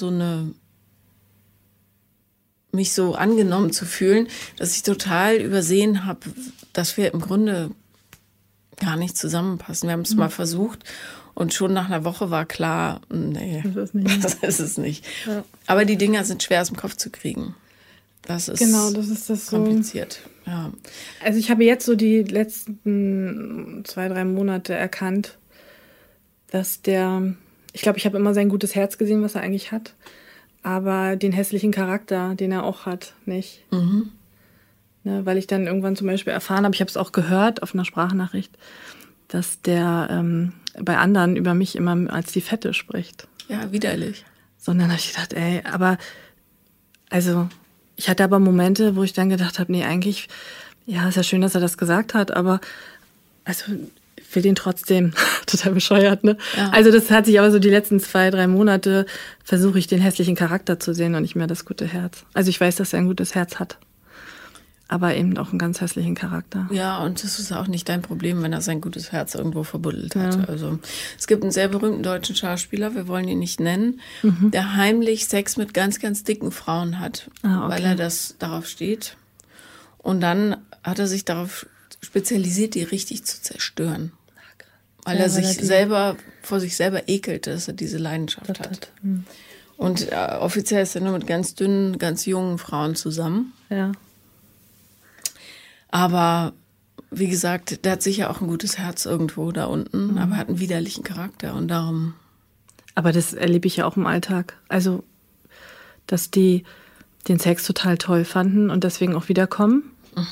S1: mich so angenommen zu fühlen, dass ich total übersehen habe, dass wir im Grunde gar nicht zusammenpassen. Wir haben es mal versucht und schon nach einer Woche war klar, nee, das ist es nicht. Ja. Aber die Dinger sind schwer aus dem Kopf zu kriegen. Das ist,
S2: genau, das ist das
S1: kompliziert. So. Ja.
S2: Also ich habe jetzt so die letzten 2-3 Monate erkannt, dass ich glaube, ich habe immer sein gutes Herz gesehen, was er eigentlich hat, aber den hässlichen Charakter, den er auch hat, nicht.
S1: Mhm.
S2: Ne, weil ich dann irgendwann zum Beispiel erfahren habe, ich habe es auch gehört auf einer Sprachnachricht, dass der bei anderen über mich immer als die Fette spricht.
S1: Ja, widerlich.
S2: Sondern habe ich gedacht, aber, also, ich hatte aber Momente, wo ich dann gedacht habe, nee, eigentlich, ja, ist ja schön, dass er das gesagt hat, aber, also, ich will den trotzdem, total bescheuert, ne? Ja. Also, das hat sich aber so die letzten 2-3 Monate, versuche ich den hässlichen Charakter zu sehen und nicht mehr das gute Herz. Also, ich weiß, dass er ein gutes Herz hat. Aber eben auch einen ganz hässlichen Charakter.
S1: Ja, und das ist auch nicht dein Problem, wenn er sein gutes Herz irgendwo verbuddelt hat. Ja. Also es gibt einen sehr berühmten deutschen Schauspieler, wir wollen ihn nicht nennen, der heimlich Sex mit ganz, ganz dicken Frauen hat, weil er darauf steht. Und dann hat er sich darauf spezialisiert, die richtig zu zerstören. Weil er sich vor sich selber ekelt, dass er diese Leidenschaft hat. Und offiziell ist er nur mit ganz dünnen, ganz jungen Frauen zusammen.
S2: Ja.
S1: Aber wie gesagt, der hat sicher auch ein gutes Herz irgendwo da unten, aber hat einen widerlichen Charakter und darum.
S2: Aber das erlebe ich ja auch im Alltag. Also, dass die den Sex total toll fanden und deswegen auch wiederkommen.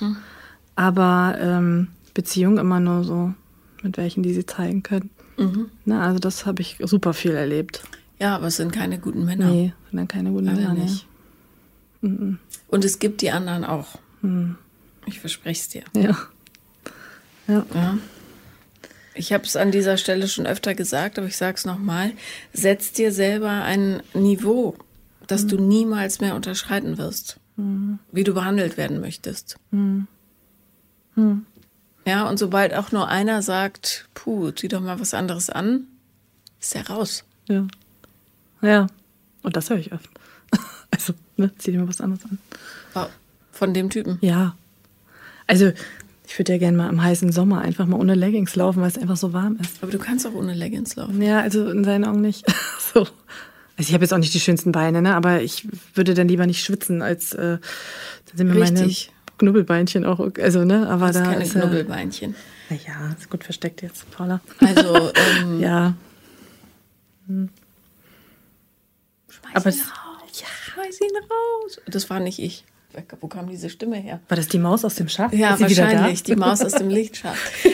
S2: Aber Beziehungen immer nur so, mit welchen die sie zeigen können. Na, also das habe ich super viel erlebt.
S1: Ja, aber es sind keine guten Männer.
S2: Nee, sind dann keine guten Männer.
S1: Nicht. Und es gibt die anderen auch. Ich verspreche es dir.
S2: Ja.
S1: Ich habe es an dieser Stelle schon öfter gesagt, aber ich sage es nochmal. Setz dir selber ein Niveau, das du niemals mehr unterschreiten wirst, wie du behandelt werden möchtest. Ja, und sobald auch nur einer sagt, zieh doch mal was anderes an, ist er raus.
S2: Ja. Und das höre ich oft. Also, zieh dir mal was anderes an.
S1: Von dem Typen?
S2: Ja. Also, ich würde ja gerne mal im heißen Sommer einfach mal ohne Leggings laufen, weil es einfach so warm ist.
S1: Aber du kannst auch ohne Leggings laufen.
S2: Ja, also in seinen Augen nicht. So. Also ich habe jetzt auch nicht die schönsten Beine, ne? Aber ich würde dann lieber nicht schwitzen, als dann sind mir meine Knubbelbeinchen auch. Also, ne? Aber
S1: das
S2: da
S1: keine
S2: ist
S1: Knubbelbeinchen.
S2: Naja, ist gut versteckt jetzt, Paula.
S1: Also,
S2: ja.
S1: Schmeiß ihn raus. Das war nicht ich. Wo kam diese Stimme her?
S2: War das die Maus aus dem Schacht?
S1: Ja, wahrscheinlich. Die Maus aus dem Lichtschacht.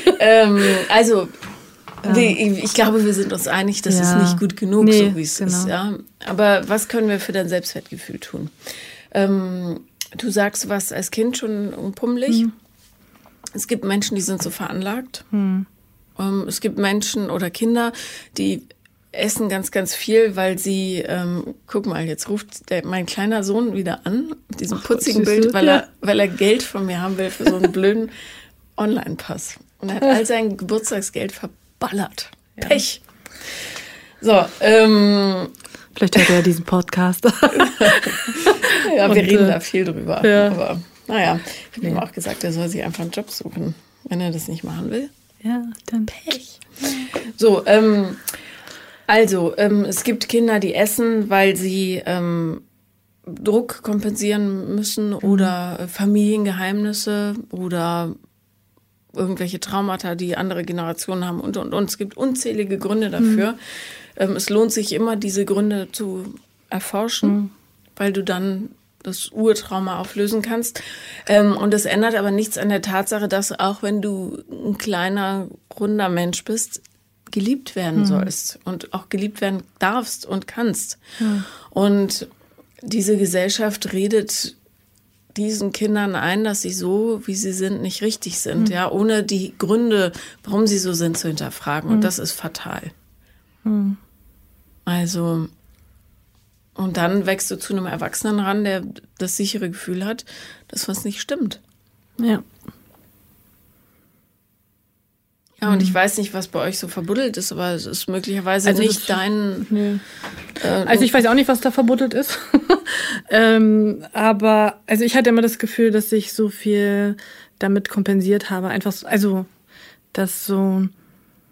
S1: Ich glaube, wir sind uns einig, das ist nicht gut genug, so wie es ist. Ja? Aber was können wir für dein Selbstwertgefühl tun? Du sagst, du warst als Kind schon pummelig. Es gibt Menschen, die sind so veranlagt. Es gibt Menschen oder Kinder, die essen ganz, ganz viel, weil sie, guck mal, jetzt ruft mein kleiner Sohn wieder an, mit diesem putzigen Bild, weil er Geld von mir haben will für so einen blöden Online-Pass. Und er hat all sein Geburtstagsgeld verballert. Ja. Pech. So,
S2: vielleicht hört er ja diesen Podcast.
S1: Ja, wir reden da viel drüber. Ja. Aber naja, ich habe ihm auch gesagt, er soll sich einfach einen Job suchen, wenn er das nicht machen will.
S2: Ja, dann
S1: Pech. So, es gibt Kinder, die essen, weil sie Druck kompensieren müssen oder Familiengeheimnisse oder irgendwelche Traumata, die andere Generationen haben und. Es gibt unzählige Gründe dafür. Es lohnt sich immer, diese Gründe zu erforschen, weil du dann das Urtrauma auflösen kannst. Und das ändert aber nichts an der Tatsache, dass auch wenn du ein kleiner, runder Mensch bist, geliebt werden sollst und auch geliebt werden darfst und kannst. Und diese Gesellschaft redet diesen Kindern ein, dass sie so, wie sie sind, nicht richtig sind, ja, ohne die Gründe, warum sie so sind, zu hinterfragen. Und das ist fatal. Also, und dann wächst du zu einem Erwachsenen ran, der das sichere Gefühl hat, dass was nicht stimmt.
S2: Ja.
S1: Ja, und ich weiß nicht, was bei euch so verbuddelt ist, aber es ist möglicherweise nicht dein...
S2: Nee. Also ich weiß auch nicht, was da verbuddelt ist. Aber also ich hatte immer das Gefühl, dass ich so viel damit kompensiert habe. Einfach so, also, dass so,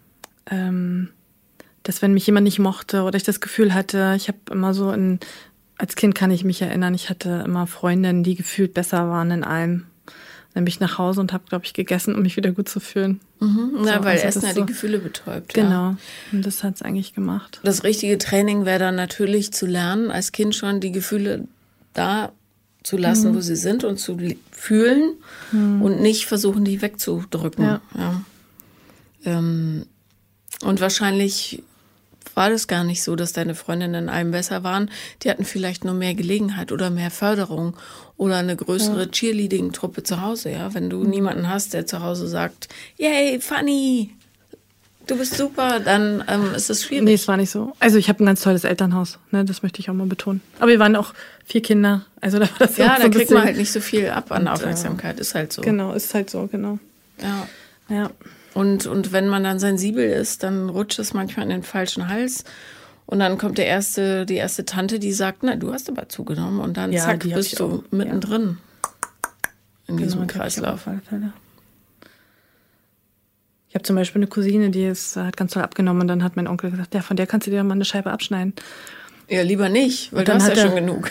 S2: dass wenn mich jemand nicht mochte oder ich das Gefühl hatte, ich habe immer so in als Kind kann ich mich erinnern, ich hatte immer Freundinnen, die gefühlt besser waren in allem. Dann bin ich nach Hause und habe, glaube ich, gegessen, um mich wieder gut zu fühlen.
S1: Ja,
S2: So,
S1: weil
S2: also
S1: Essen
S2: das
S1: ja die Gefühle betäubt.
S2: Genau.
S1: Ja.
S2: Und das hat es eigentlich gemacht.
S1: Das richtige Training wäre dann natürlich zu lernen, als Kind schon die Gefühle da zu lassen, wo sie sind und zu fühlen und nicht versuchen, die wegzudrücken.
S2: Ja.
S1: Ja. Und wahrscheinlich war das gar nicht so, dass deine Freundinnen in allem besser waren. Die hatten vielleicht nur mehr Gelegenheit oder mehr Förderung oder eine größere Cheerleading-Truppe zu Hause. Ja, wenn du niemanden hast, der zu Hause sagt, yay, funny, du bist super, dann ist es schwierig.
S2: Nee, es war nicht so. Also ich habe ein ganz tolles Elternhaus, ne? Das möchte ich auch mal betonen. Aber wir waren auch 4 Kinder. Also da war das
S1: Ja,
S2: auch so
S1: da
S2: ein
S1: kriegt
S2: bisschen,
S1: man halt nicht so viel ab an Aufmerksamkeit, ist halt so.
S2: Genau, ist halt so, genau.
S1: Ja.
S2: Ja.
S1: Und wenn man dann sensibel ist, dann rutscht es manchmal in den falschen Hals. Und dann kommt die erste Tante, die sagt, na, du hast aber zugenommen. Und dann
S2: Ja,
S1: zack,
S2: die hab
S1: bist
S2: ich
S1: du
S2: auch,
S1: mittendrin in diesem
S2: Genau,
S1: Kreislauf.
S2: auf alle Fälle. Ich habe zum Beispiel eine Cousine, die hat ganz toll abgenommen. Und dann hat mein Onkel gesagt, ja, von der kannst du dir mal eine Scheibe abschneiden.
S1: Ja, lieber nicht, weil
S2: Und
S1: du
S2: dann
S1: hast
S2: hat
S1: ja
S2: er-
S1: schon genug.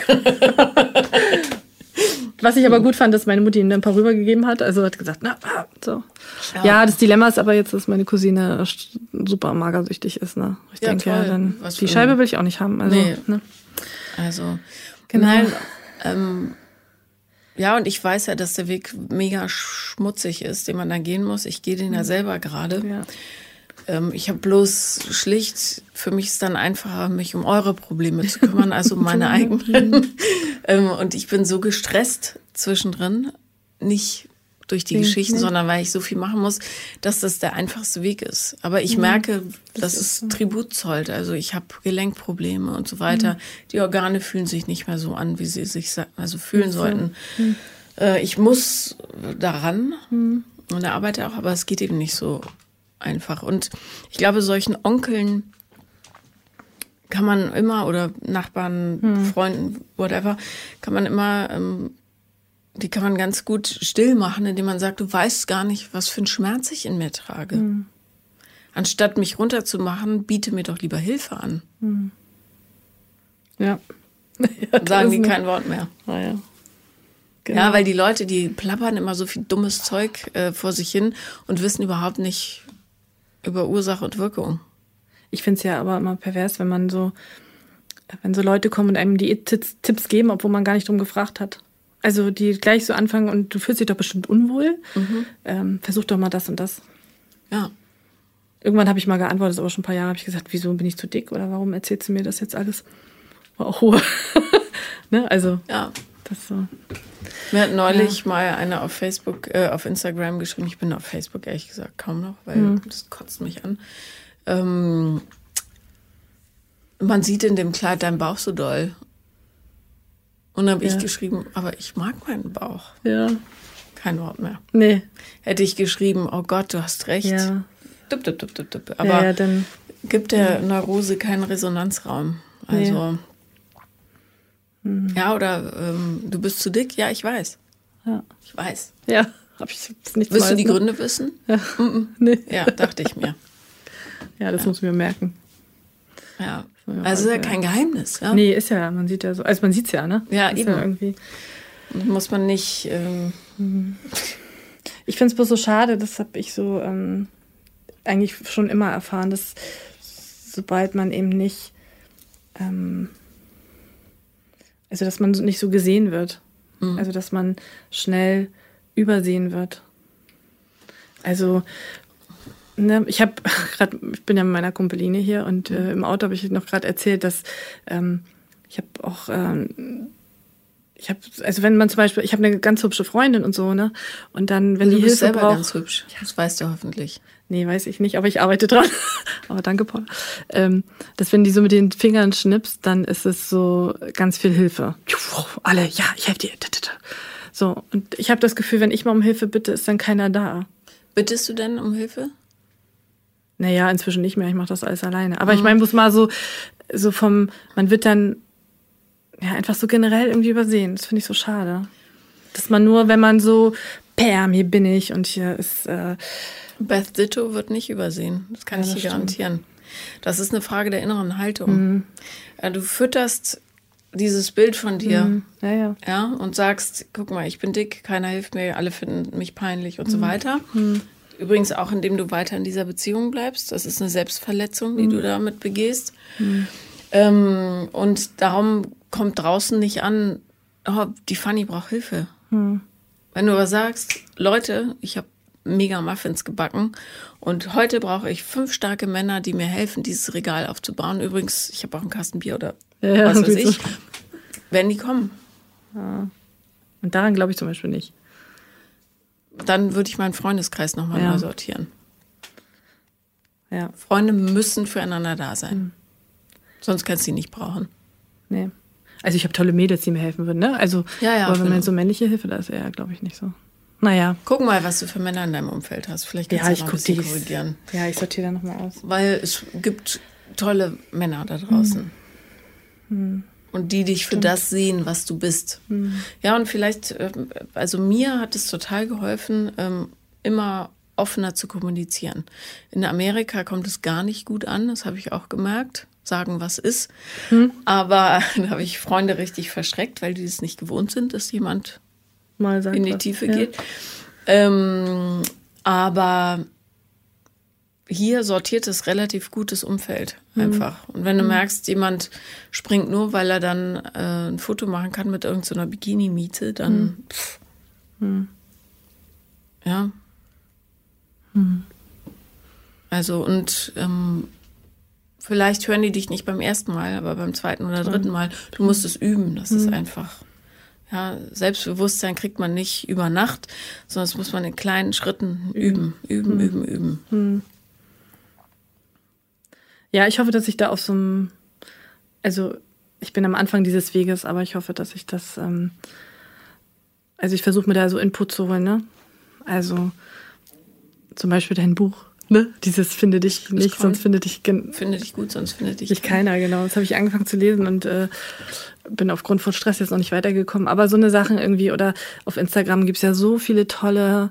S2: Was ich aber gut fand, dass meine Mutti ihm dann ein paar rübergegeben hat. Also hat gesagt, na, so. Ja, das Dilemma ist aber jetzt, dass meine Cousine super magersüchtig ist. Ne? Ich
S1: Ja,
S2: denke,
S1: toll.
S2: ja, dann
S1: Was
S2: die
S1: für-
S2: Scheibe will ich auch nicht haben. Also,
S1: Nee.
S2: ne?
S1: Also,
S2: Genau.
S1: nein, ja, und ich weiß ja, dass der Weg mega schmutzig ist, den man dann gehen muss. Ich gehe den ja selber gerade.
S2: Ja.
S1: Ich habe bloß schlicht, für mich ist dann einfacher, mich um eure Probleme zu kümmern, als um meine eigenen. Und ich bin so gestresst zwischendrin, nicht durch die Geschichten, sondern weil ich so viel machen muss, dass das der einfachste Weg ist. Aber ich merke, dass es Tribut zollt. Also ich habe Gelenkprobleme und so weiter. Die Organe fühlen sich nicht mehr so an, wie sie sich fühlen sollten. Ich muss daran und arbeite auch, aber es geht eben nicht so einfach. Und ich glaube, solchen Onkeln kann man immer, oder Nachbarn, Freunden, whatever, kann man immer, die kann man ganz gut still machen, indem man sagt, du weißt gar nicht, was für einen Schmerz ich in mir trage. Anstatt mich runterzumachen, biete mir doch lieber Hilfe an.
S2: Ja.
S1: Dann sagen die kein Wort mehr.
S2: Ah, ja. Genau.
S1: Ja, weil die Leute, die plappern immer so viel dummes Zeug vor sich hin und wissen überhaupt nicht über Ursache und Wirkung.
S2: Ich finde es ja aber immer pervers, wenn so Leute kommen und einem die Tipps geben, obwohl man gar nicht drum gefragt hat. Also die gleich so anfangen und du fühlst dich doch bestimmt unwohl. Versuch doch mal das und das.
S1: Ja.
S2: Irgendwann habe ich mal geantwortet, das ist aber schon ein paar Jahre, habe ich gesagt, wieso bin ich zu dick oder warum erzählst du mir das jetzt alles? War auch Ruhe. Ne? Also,
S1: Ja.
S2: das so.
S1: Mir hat neulich mal einer auf auf Instagram geschrieben, ich bin auf Facebook ehrlich gesagt kaum noch, weil das kotzt mich an. Man sieht in dem Kleid deinen Bauch so doll. Und dann habe ich geschrieben, aber ich mag meinen Bauch.
S2: Ja.
S1: Kein Wort mehr.
S2: Nee.
S1: Hätte ich geschrieben, oh Gott, du hast recht.
S2: Ja.
S1: Dup. Aber
S2: Dann.
S1: gibt der Neurose keinen Resonanzraum. Also, ja, oder du bist zu dick? Ja, ich weiß.
S2: Ja.
S1: Ich weiß.
S2: Ja, habe ich nicht.
S1: Willst du die Gründe wissen?
S2: Ja. Nee.
S1: Ja, dachte ich mir.
S2: Ja, das muss ich mir merken.
S1: Ja. Also ist ja kein Geheimnis. Ja?
S2: Nee, ist ja, man sieht ja so, also man sieht's ja, ne?
S1: Ja,
S2: ist
S1: eben.
S2: Ja irgendwie.
S1: Muss man nicht.
S2: Ich finde es bloß so schade, das habe ich so eigentlich schon immer erfahren, dass sobald man eben nicht, also dass man nicht so gesehen wird, also dass man schnell übersehen wird. Also ne, ich bin ja mit meiner Kumpeline hier und im Auto habe ich noch gerade erzählt, dass ich habe auch also wenn man zum Beispiel, ich habe eine ganz hübsche Freundin und so, ne? Und dann, wenn
S1: Du
S2: die
S1: bist
S2: Hilfe
S1: selber
S2: braucht.
S1: ganz hübsch. Das weißt du hoffentlich.
S2: Nee, weiß ich nicht, aber ich arbeite dran. Aber danke, Paul. Dass wenn die so mit den Fingern schnippst, dann ist es so ganz viel Hilfe. Alle, ja, ich helfe dir. So, und ich habe das Gefühl, wenn ich mal um Hilfe bitte, ist dann keiner da.
S1: Bittest du denn um Hilfe?
S2: Naja, inzwischen nicht mehr, ich mache das alles alleine. Aber ich meine, muss mal so man wird dann ja einfach so generell irgendwie übersehen. Das finde ich so schade. Dass man nur, wenn man so, Pam, hier bin ich und hier ist...
S1: Beth Ditto wird nicht übersehen. Das kann ich dir garantieren. Das ist eine Frage der inneren Haltung. Du fütterst dieses Bild von dir.
S2: Ja.
S1: Ja, und sagst, guck mal, ich bin dick, keiner hilft mir, alle finden mich peinlich und so weiter. Übrigens auch, indem du weiter in dieser Beziehung bleibst. Das ist eine Selbstverletzung, die du damit begehst. Und darum kommt draußen nicht an, oh, die Fanny braucht Hilfe. Wenn du aber sagst, Leute, ich habe mega Muffins gebacken und heute brauche ich 5 starke Männer, die mir helfen, dieses Regal aufzubauen. Übrigens, ich habe auch einen Kasten Bier oder was weiß ich. Wenn die kommen.
S2: Ja. Und daran glaube ich zum Beispiel nicht.
S1: Dann würde ich meinen Freundeskreis nochmal neu sortieren.
S2: Ja.
S1: Freunde müssen füreinander da sein. Sonst kannst du sie nicht brauchen.
S2: Nee. Also ich habe tolle Mädels, die mir helfen würden, ne? Also, aber wenn man so männliche Hilfe, da ist ja, glaube ich, nicht so. Naja.
S1: Guck mal, was du für Männer in deinem Umfeld hast. Vielleicht kannst du noch ein bisschen korrigieren.
S2: Ja, ich sortiere da nochmal aus.
S1: Weil es gibt tolle Männer da draußen. Und die dich für das sehen, was du bist. Ja, und vielleicht, also mir hat es total geholfen, immer offener zu kommunizieren. In Amerika kommt es gar nicht gut an, das habe ich auch gemerkt. Sagen, was ist. Aber da habe ich Freunde richtig verschreckt, weil die es nicht gewohnt sind, dass jemand mal sagt, in die Tiefe geht. Aber hier sortiert es relativ gutes Umfeld einfach. Und wenn du merkst, jemand springt nur, weil er dann ein Foto machen kann mit irgendeiner Bikini-Miete, dann ja. Also und vielleicht hören die dich nicht beim ersten Mal, aber beim zweiten oder dritten Mal. Du musst es üben. Das ist einfach, ja, Selbstbewusstsein kriegt man nicht über Nacht, sondern das muss man in kleinen Schritten üben.
S2: Ja, ich hoffe, dass ich da auf so einem, also ich bin am Anfang dieses Weges, aber ich hoffe, dass ich das, also ich versuche mir da so Input zu holen, ne? Also zum Beispiel dein Buch. Ne? Dieses finde dich nicht, sonst finde dich
S1: finde dich gut, sonst finde dich
S2: keiner, genau. Das habe ich angefangen zu lesen und bin aufgrund von Stress jetzt noch nicht weitergekommen. Aber so eine Sachen irgendwie, oder auf Instagram gibt es ja so viele tolle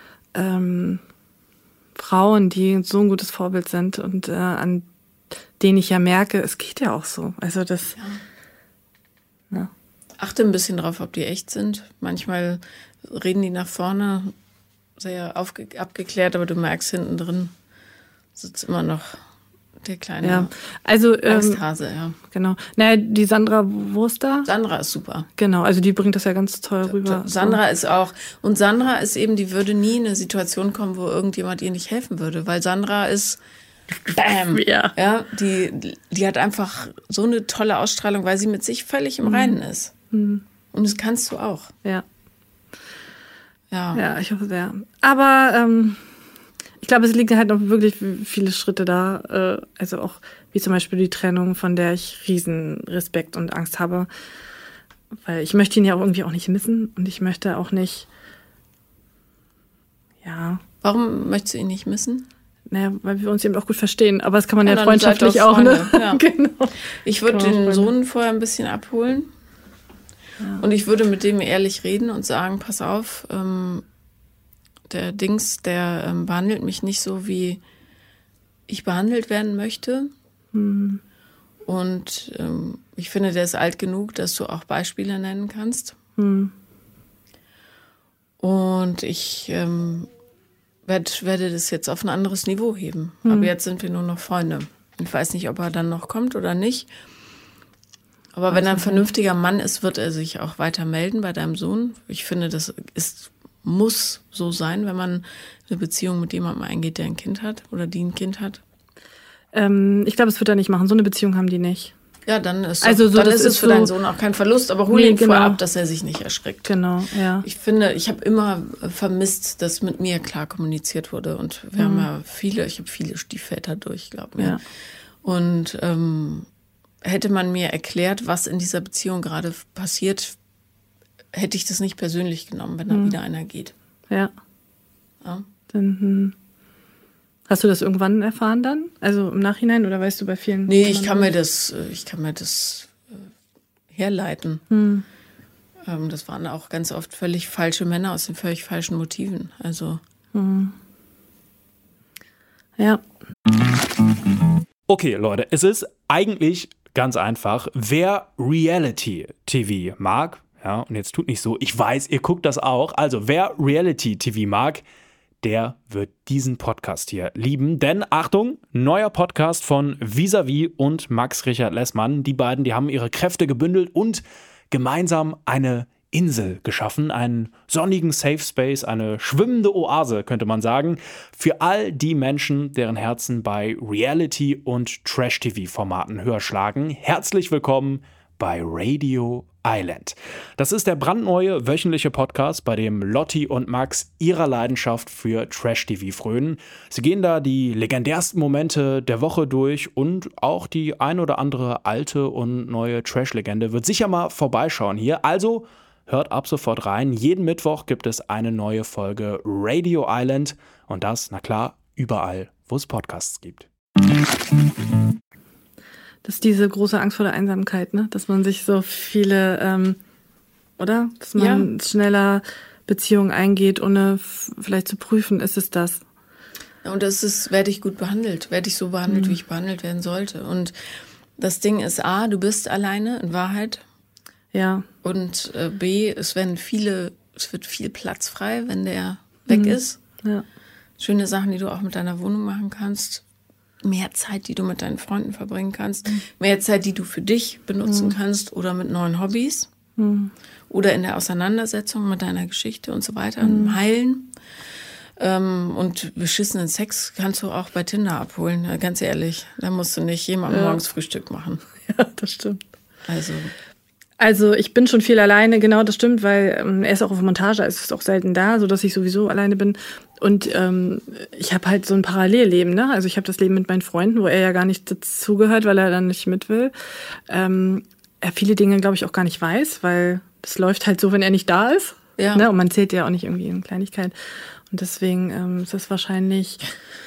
S2: Frauen, die so ein gutes Vorbild sind und an denen ich ja merke, es geht ja auch so. Also das. Ja.
S1: Achte ein bisschen drauf, ob die echt sind. Manchmal reden die nach vorne sehr abgeklärt, aber du merkst, hinten drin sitzt immer noch der kleine Angsthase. Ja.
S2: Genau. Naja, die Sandra Wurster.
S1: Sandra ist super.
S2: Genau, also die bringt das ja ganz toll rüber.
S1: Sandra ist auch, und Sandra ist eben, die würde nie in eine Situation kommen, wo irgendjemand ihr nicht helfen würde, weil Sandra ist bam. Ja, die hat einfach so eine tolle Ausstrahlung, weil sie mit sich völlig im Reinen ist. Und das kannst du auch.
S2: Ja. Ja, ich hoffe sehr. Aber ich glaube, es liegen halt noch wirklich viele Schritte da. Also auch wie zum Beispiel die Trennung, von der ich riesen Respekt und Angst habe. Weil ich möchte ihn ja auch irgendwie auch nicht missen. Und ich möchte auch nicht, ja.
S1: Warum möchtest du ihn nicht missen?
S2: Naja, weil wir uns eben auch gut verstehen. Aber das kann man ja freundschaftlich auch, ne?
S1: Ja. Genau. Ich würde den Sohn vorher ein bisschen abholen. Ja. Und ich würde mit dem ehrlich reden und sagen, pass auf, der behandelt mich nicht so, wie ich behandelt werden möchte. Und ich finde, der ist alt genug, dass du auch Beispiele nennen kannst. Und ich werde das jetzt auf ein anderes Niveau heben. Aber jetzt sind wir nur noch Freunde. Ich weiß nicht, ob er dann noch kommt oder nicht. Aber wenn er ein vernünftiger Mann ist, wird er sich auch weiter melden bei deinem Sohn. Ich finde, das muss so sein, wenn man eine Beziehung mit jemandem eingeht, der ein Kind hat oder die ein Kind hat.
S2: Ich glaube, es wird er nicht machen. So eine Beziehung haben die nicht.
S1: Ja, dann ist es für deinen Sohn auch kein Verlust. Aber hol ihn vorher ab, dass er sich nicht erschreckt.
S2: Genau, ja.
S1: Ich finde, ich habe immer vermisst, dass mit mir klar kommuniziert wurde. Und wir haben ja ich habe viele Stiefväter durch, glaub mir. Ja. Und hätte man mir erklärt, was in dieser Beziehung gerade passiert, hätte ich das nicht persönlich genommen, wenn da wieder einer geht.
S2: Ja. Dann, hast du das irgendwann erfahren dann? Also im Nachhinein oder weißt du bei vielen?
S1: Nee, ich kann mir das herleiten. Das waren auch ganz oft völlig falsche Männer aus den völlig falschen Motiven. Also.
S2: Ja.
S4: Okay, Leute, es ist eigentlich ganz einfach. Wer Reality-TV mag, ja, und jetzt tut nicht so, ich weiß, ihr guckt das auch, also wer Reality-TV mag, der wird diesen Podcast hier lieben. Denn, Achtung, neuer Podcast von Vis-a-vis und Max Richard Lessmann. Die beiden, die haben ihre Kräfte gebündelt und gemeinsam eine Insel geschaffen, einen sonnigen Safe Space, eine schwimmende Oase, könnte man sagen, für all die Menschen, deren Herzen bei Reality- und Trash-TV-Formaten höher schlagen. Herzlich willkommen bei Radio Island. Das ist der brandneue wöchentliche Podcast, bei dem Lotti und Max ihrer Leidenschaft für Trash-TV frönen. Sie gehen da die legendärsten Momente der Woche durch und auch die ein oder andere alte und neue Trash-Legende wird sicher mal vorbeischauen hier. Also hört ab sofort rein. Jeden Mittwoch gibt es eine neue Folge Radio Island und das, na klar, überall, wo es Podcasts gibt.
S2: Das ist diese große Angst vor der Einsamkeit, ne? Dass man sich so viele, oder? Dass man schneller Beziehungen eingeht, ohne vielleicht zu prüfen, ist es das?
S1: Und das ist, werde ich gut behandelt? Werde ich so behandelt, wie ich behandelt werden sollte? Und das Ding ist A, du bist alleine, in Wahrheit.
S2: Ja.
S1: Und B, es wird viel Platz frei, wenn der weg ist.
S2: Ja.
S1: Schöne Sachen, die du auch mit deiner Wohnung machen kannst. Mehr Zeit, die du mit deinen Freunden verbringen kannst. Mehr Zeit, die du für dich benutzen kannst oder mit neuen Hobbys. Oder in der Auseinandersetzung mit deiner Geschichte und so weiter. Im Heilen. Und beschissenen Sex kannst du auch bei Tinder abholen, ganz ehrlich. Da musst du nicht jemandem morgens Frühstück machen.
S2: Ja, das stimmt.
S1: Also
S2: ich bin schon viel alleine, genau, das stimmt, weil er ist auch auf Montage, also ist auch selten da, sodass ich sowieso alleine bin. Und ich habe halt so ein Parallelleben, ne? Also ich habe das Leben mit meinen Freunden, wo er ja gar nicht dazugehört, weil er dann nicht mit will. Er viele Dinge, glaube ich, auch gar nicht weiß, weil das läuft halt so, wenn er nicht da ist.
S1: Ja.
S2: Ne? Und man zählt ja auch nicht irgendwie in Kleinigkeit. Und deswegen ist das wahrscheinlich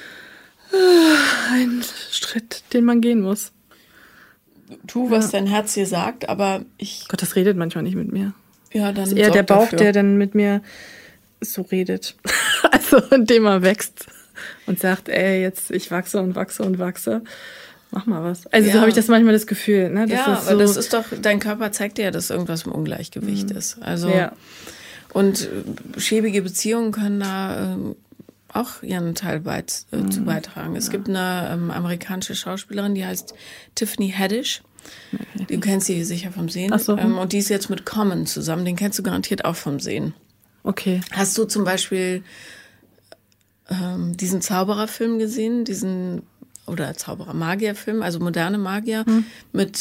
S2: ein Schritt, den man gehen muss.
S1: Tu, was dein Herz dir sagt, aber
S2: Gott, das redet manchmal nicht mit mir.
S1: Ja, dann
S2: das ist eher der Bauch, der dann mit mir so redet. Also indem er wächst und sagt, ey, jetzt ich wachse und wachse und wachse. Mach mal was. Also so habe ich das manchmal das Gefühl. Ne?
S1: Ja, aber das ist doch, dein Körper zeigt dir ja, dass irgendwas im Ungleichgewicht ist. Also und schäbige Beziehungen können da auch ihren Teil zu beitragen. Es gibt eine amerikanische Schauspielerin, die heißt Tiffany Haddish. Okay. Du kennst sie sicher vom Sehen.
S2: Ach so.
S1: Und die ist jetzt mit Common zusammen. Den kennst du garantiert auch vom Sehen.
S2: Okay.
S1: Hast du zum Beispiel diesen Zaubererfilm gesehen? Oder Zauberer-Magier-Film, also moderne Magier mit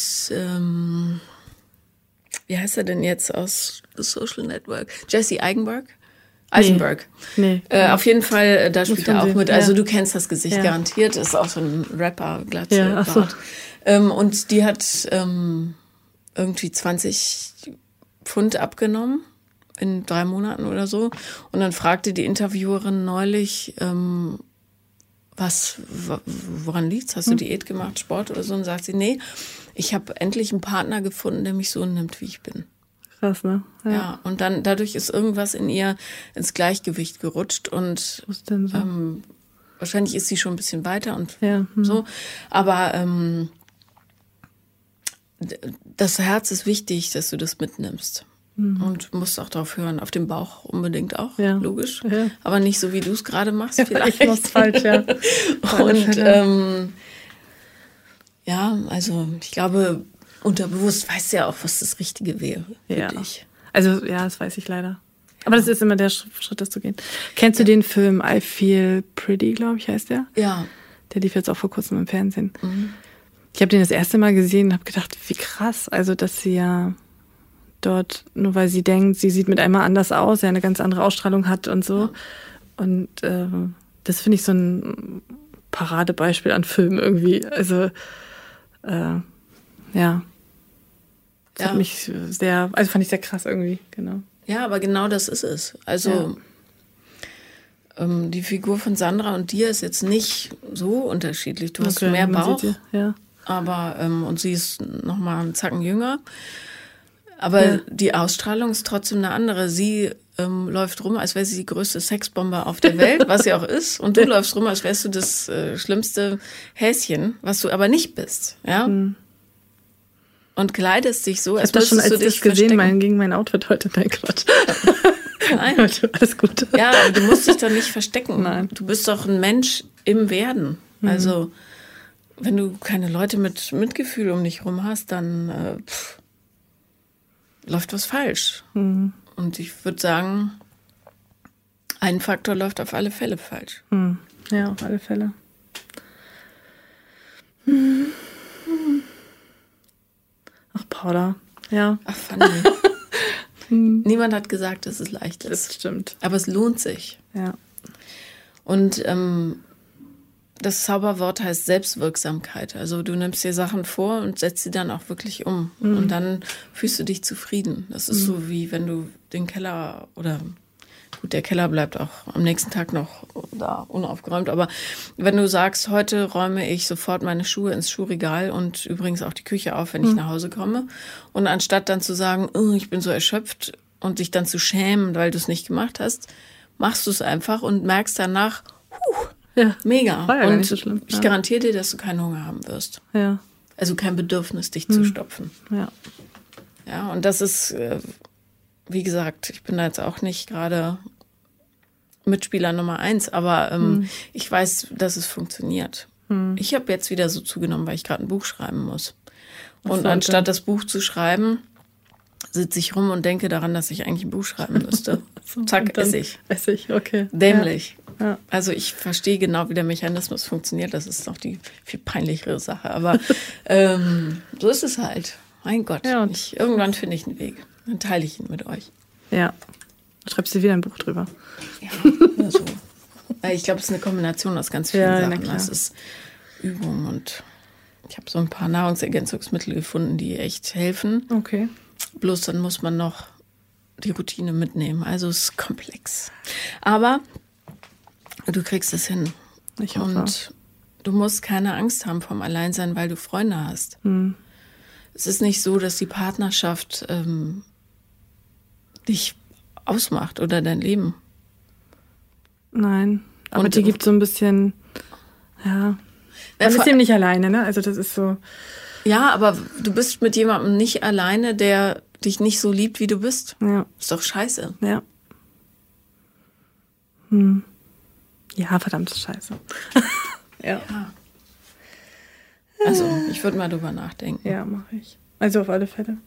S1: wie heißt er denn jetzt aus The Social Network? Jesse Eisenberg.
S2: Nee.
S1: Auf jeden Fall, da spielt er auch mit. Also du kennst das Gesicht garantiert. Ist auch so ein Rapper, glatt.
S2: Ja, ach so.
S1: Und die hat irgendwie 20 Pfund abgenommen in 3 Monaten oder so. Und dann fragte die Interviewerin neulich, woran liegt's? Hast du Diät gemacht, Sport oder so? Und sagt sie, nee, ich habe endlich einen Partner gefunden, der mich so nimmt, wie ich bin.
S2: Krass, ne?
S1: Ja, und dann dadurch ist irgendwas in ihr ins Gleichgewicht gerutscht und
S2: was denn so?
S1: Wahrscheinlich ist sie schon ein bisschen weiter und
S2: so.
S1: Aber das Herz ist wichtig, dass du das mitnimmst. Und musst auch drauf hören, auf den Bauch unbedingt auch, logisch. Ja. Aber nicht so, wie du es gerade machst, vielleicht.
S2: Ich mach's falsch, ja.
S1: Und also ich glaube, unterbewusst weißt du ja auch, was das Richtige wäre für dich.
S2: Also das weiß ich leider. Aber das ist immer der Schritt, das zu gehen. Kennst du den Film I Feel Pretty, glaube ich, heißt der?
S1: Ja.
S2: Der lief jetzt auch vor kurzem im Fernsehen. Ich habe den das erste Mal gesehen und habe gedacht, wie krass, also dass sie ja dort, nur weil sie denkt, sie sieht mit einmal anders aus, ja eine ganz andere Ausstrahlung hat und so. Und das finde ich so ein Paradebeispiel an Filmen irgendwie. Also Das hat mich fand ich sehr krass irgendwie, genau.
S1: Ja, aber genau das ist es. Also die Figur von Sandra und dir ist jetzt nicht so unterschiedlich. Du hast mehr Bauch, aber und sie ist noch mal einen Zacken jünger. Aber die Ausstrahlung ist trotzdem eine andere. Sie läuft rum, als wäre sie die größte Sexbombe auf der Welt, was sie auch ist. Und du läufst rum, als wärst du das schlimmste Häschen, was du aber nicht bist. Ja. und kleidest dich so,
S2: Ich habe das schon als
S1: du dich
S2: das gesehen,
S1: verstecken.
S2: gegen mein Outfit heute. Nein, Quatsch.
S1: Nein.
S2: Alles gut.
S1: Ja, aber du musst dich doch nicht verstecken.
S2: Nein.
S1: Du bist doch ein Mensch im Werden. Also, wenn du keine Leute mit Mitgefühl um dich rum hast, dann läuft was falsch. Und ich würde sagen, ein Faktor läuft auf alle Fälle falsch.
S2: Ja, auf alle Fälle. Ach, Paula. Ja,
S1: Ach, Fanny. Niemand hat gesagt, dass es leicht
S2: das
S1: ist.
S2: stimmt.
S1: Aber es lohnt sich.
S2: Ja.
S1: Und das Zauberwort heißt Selbstwirksamkeit. Also du nimmst dir Sachen vor und setzt sie dann auch wirklich um. Und dann fühlst du dich zufrieden. Das ist so wie wenn du den Keller oder gut, der Keller bleibt auch am nächsten Tag noch da unaufgeräumt. Aber wenn du sagst, heute räume ich sofort meine Schuhe ins Schuhregal und übrigens auch die Küche auf, wenn ich nach Hause komme. Und anstatt dann zu sagen, oh, ich bin so erschöpft und dich dann zu schämen, weil du es nicht gemacht hast, machst du es einfach und merkst danach,
S2: Ja.
S1: mega.
S2: War ja gar
S1: Und
S2: nicht so schlimm.
S1: ich
S2: Ja.
S1: garantiere dir, dass du keinen Hunger haben wirst.
S2: Ja.
S1: Also kein Bedürfnis, dich zu stopfen.
S2: Ja.
S1: Ja, und das ist, wie gesagt, ich bin da jetzt auch nicht gerade Mitspieler Nummer 1, aber ich weiß, dass es funktioniert. Ich habe jetzt wieder so zugenommen, weil ich gerade ein Buch schreiben muss. Und
S2: so,
S1: anstatt
S2: okay.
S1: das Buch zu schreiben, sitze ich rum und denke daran, dass ich eigentlich ein Buch schreiben müsste. Zack,
S2: Und dann
S1: esse ich.
S2: Esse ich, okay.
S1: Dämlich.
S2: Ja.
S1: Also ich verstehe genau, wie der Mechanismus funktioniert. Das ist noch die viel peinlichere Sache. Aber so ist es halt. Mein Gott.
S2: Ja, und-
S1: Irgendwann finde ich einen Weg. Dann teile ich ihn mit euch.
S2: Ja. Schreibst du wieder ein Buch drüber?
S1: Ja, oder so. Ich glaube, es ist eine Kombination aus ganz vielen
S2: Ja, na
S1: Sachen.
S2: klar.
S1: Das ist Übung und ich habe so ein paar Nahrungsergänzungsmittel gefunden, die echt helfen.
S2: Okay.
S1: Bloß dann muss man noch die Routine mitnehmen. Also es ist komplex. Aber du kriegst es hin.
S2: Ich hoffe.
S1: Und du musst keine Angst haben vom Alleinsein, weil du Freunde hast. Es ist nicht so, dass die Partnerschaft dich ausmacht oder dein Leben.
S2: Nein. Aber
S1: Und-
S2: die gibt so ein bisschen, ja. Man
S1: vor-
S2: ist eben nicht alleine, ne? Also das ist so,
S1: Ja, aber du bist mit jemandem nicht alleine, der dich nicht so liebt, wie du bist.
S2: ja,
S1: Ist doch scheiße.
S2: ja. Ja, verdammt, ist scheiße. Ja,
S1: Also, ich würde mal drüber nachdenken.
S2: ja, mache ich. Also auf alle Fälle.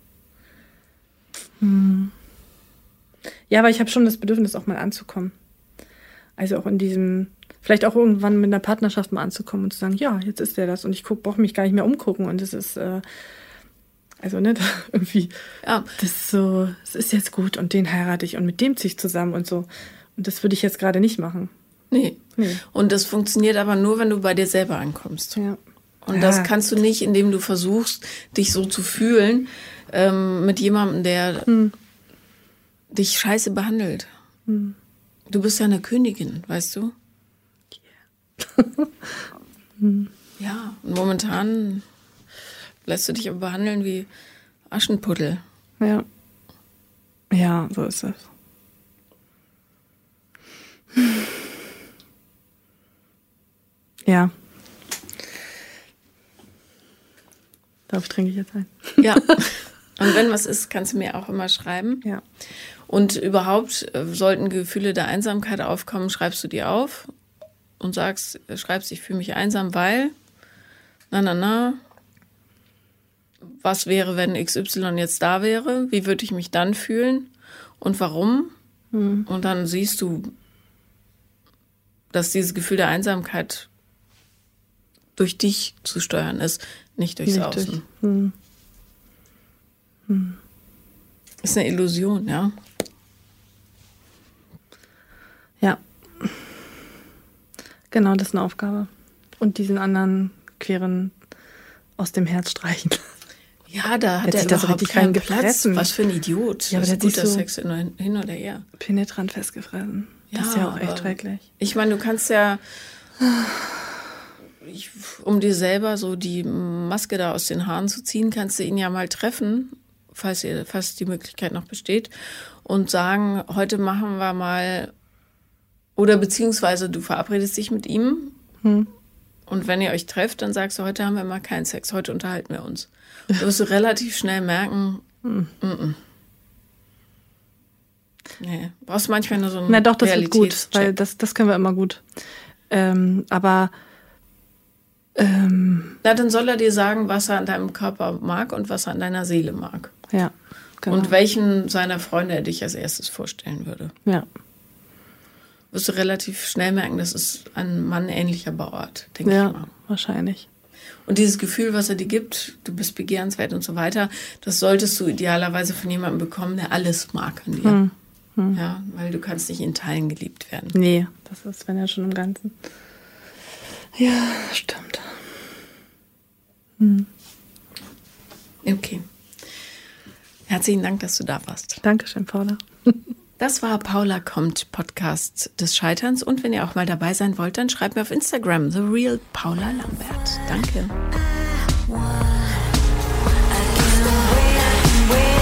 S2: Ja, aber ich habe schon das Bedürfnis, auch mal anzukommen. Also auch in diesem, vielleicht auch irgendwann mit einer Partnerschaft mal anzukommen und zu sagen, ja, jetzt ist der das und ich brauche mich gar nicht mehr umgucken und es ist, also ne, irgendwie,
S1: Ja,
S2: das ist so, es ist jetzt gut und den heirate ich und mit dem ziehe ich zusammen und so. Und das würde ich jetzt gerade nicht machen.
S1: nee.
S2: Nee.
S1: Und das funktioniert aber nur, wenn du bei dir selber ankommst.
S2: Ja.
S1: Und
S2: Ja.
S1: das kannst du nicht, indem du versuchst, dich so zu fühlen, mit jemandem, der dich scheiße behandelt. Du bist ja eine Königin, weißt du? Ja, und momentan lässt du dich aber behandeln wie Aschenputtel.
S2: Ja. Ja, so ist es. Ja. Darauf trinke ich jetzt ein.
S1: Ja. Und wenn was ist, kannst du mir auch immer schreiben.
S2: Ja.
S1: Und überhaupt sollten Gefühle der Einsamkeit aufkommen, schreibst du die auf und schreibst, ich fühle mich einsam, weil, was wäre, wenn XY jetzt da wäre? Wie würde ich mich dann fühlen? Und warum? Und dann siehst du, dass dieses Gefühl der Einsamkeit durch dich zu steuern ist, nicht durchs
S2: Richtig.
S1: Außen. Ist eine Illusion, ja.
S2: Ja. Genau, das ist eine Aufgabe. Und diesen anderen Queren aus dem Herz streichen.
S1: Ja, da hat
S2: Hätte
S1: er
S2: sich das
S1: überhaupt
S2: richtig
S1: keinen
S2: reingefressen.
S1: Platz. Was für ein Idiot.
S2: Ja, aber
S1: das
S2: der
S1: ist
S2: hat sich
S1: guter
S2: so-
S1: Sex hin oder her.
S2: Penetrant festgefressen. Das ist ja auch echt
S1: aber
S2: schrecklich.
S1: Ich meine, du kannst ja, um dir selber so die Maske da aus den Haaren zu ziehen, kannst du ihn ja mal treffen, falls die Möglichkeit noch besteht, und sagen, heute machen wir mal, oder beziehungsweise du verabredest dich mit ihm und wenn ihr euch trefft, dann sagst du, heute haben wir mal keinen Sex, heute unterhalten wir uns. Du wirst du relativ schnell merken, nee, brauchst manchmal nur so einen
S2: Na doch, das wird gut,
S1: Realitätscheck.
S2: weil das können wir immer gut. Aber
S1: Na, dann soll er dir sagen, was er an deinem Körper mag und was er an deiner Seele mag.
S2: ja, genau.
S1: Und welchen seiner Freunde er dich als erstes vorstellen würde.
S2: Ja,
S1: Wirst du relativ schnell merken, das ist ein Mann ähnlicher Bauart, denke ich
S2: ja,
S1: mal.
S2: wahrscheinlich.
S1: Und dieses Gefühl, was er dir gibt, du bist begehrenswert und so weiter, das solltest du idealerweise von jemandem bekommen, der alles mag an dir. Ja, weil du kannst nicht in Teilen geliebt werden.
S2: Nee, das ist, wenn ja schon im Ganzen. Ja, stimmt.
S1: Okay. Herzlichen Dank, dass du da warst.
S2: Dankeschön, Paula.
S1: Das war Paula kommt, Podcast des Scheiterns. Und wenn ihr auch mal dabei sein wollt, dann schreibt mir auf Instagram, The Real Paula Lambert. Danke.
S5: I can wait.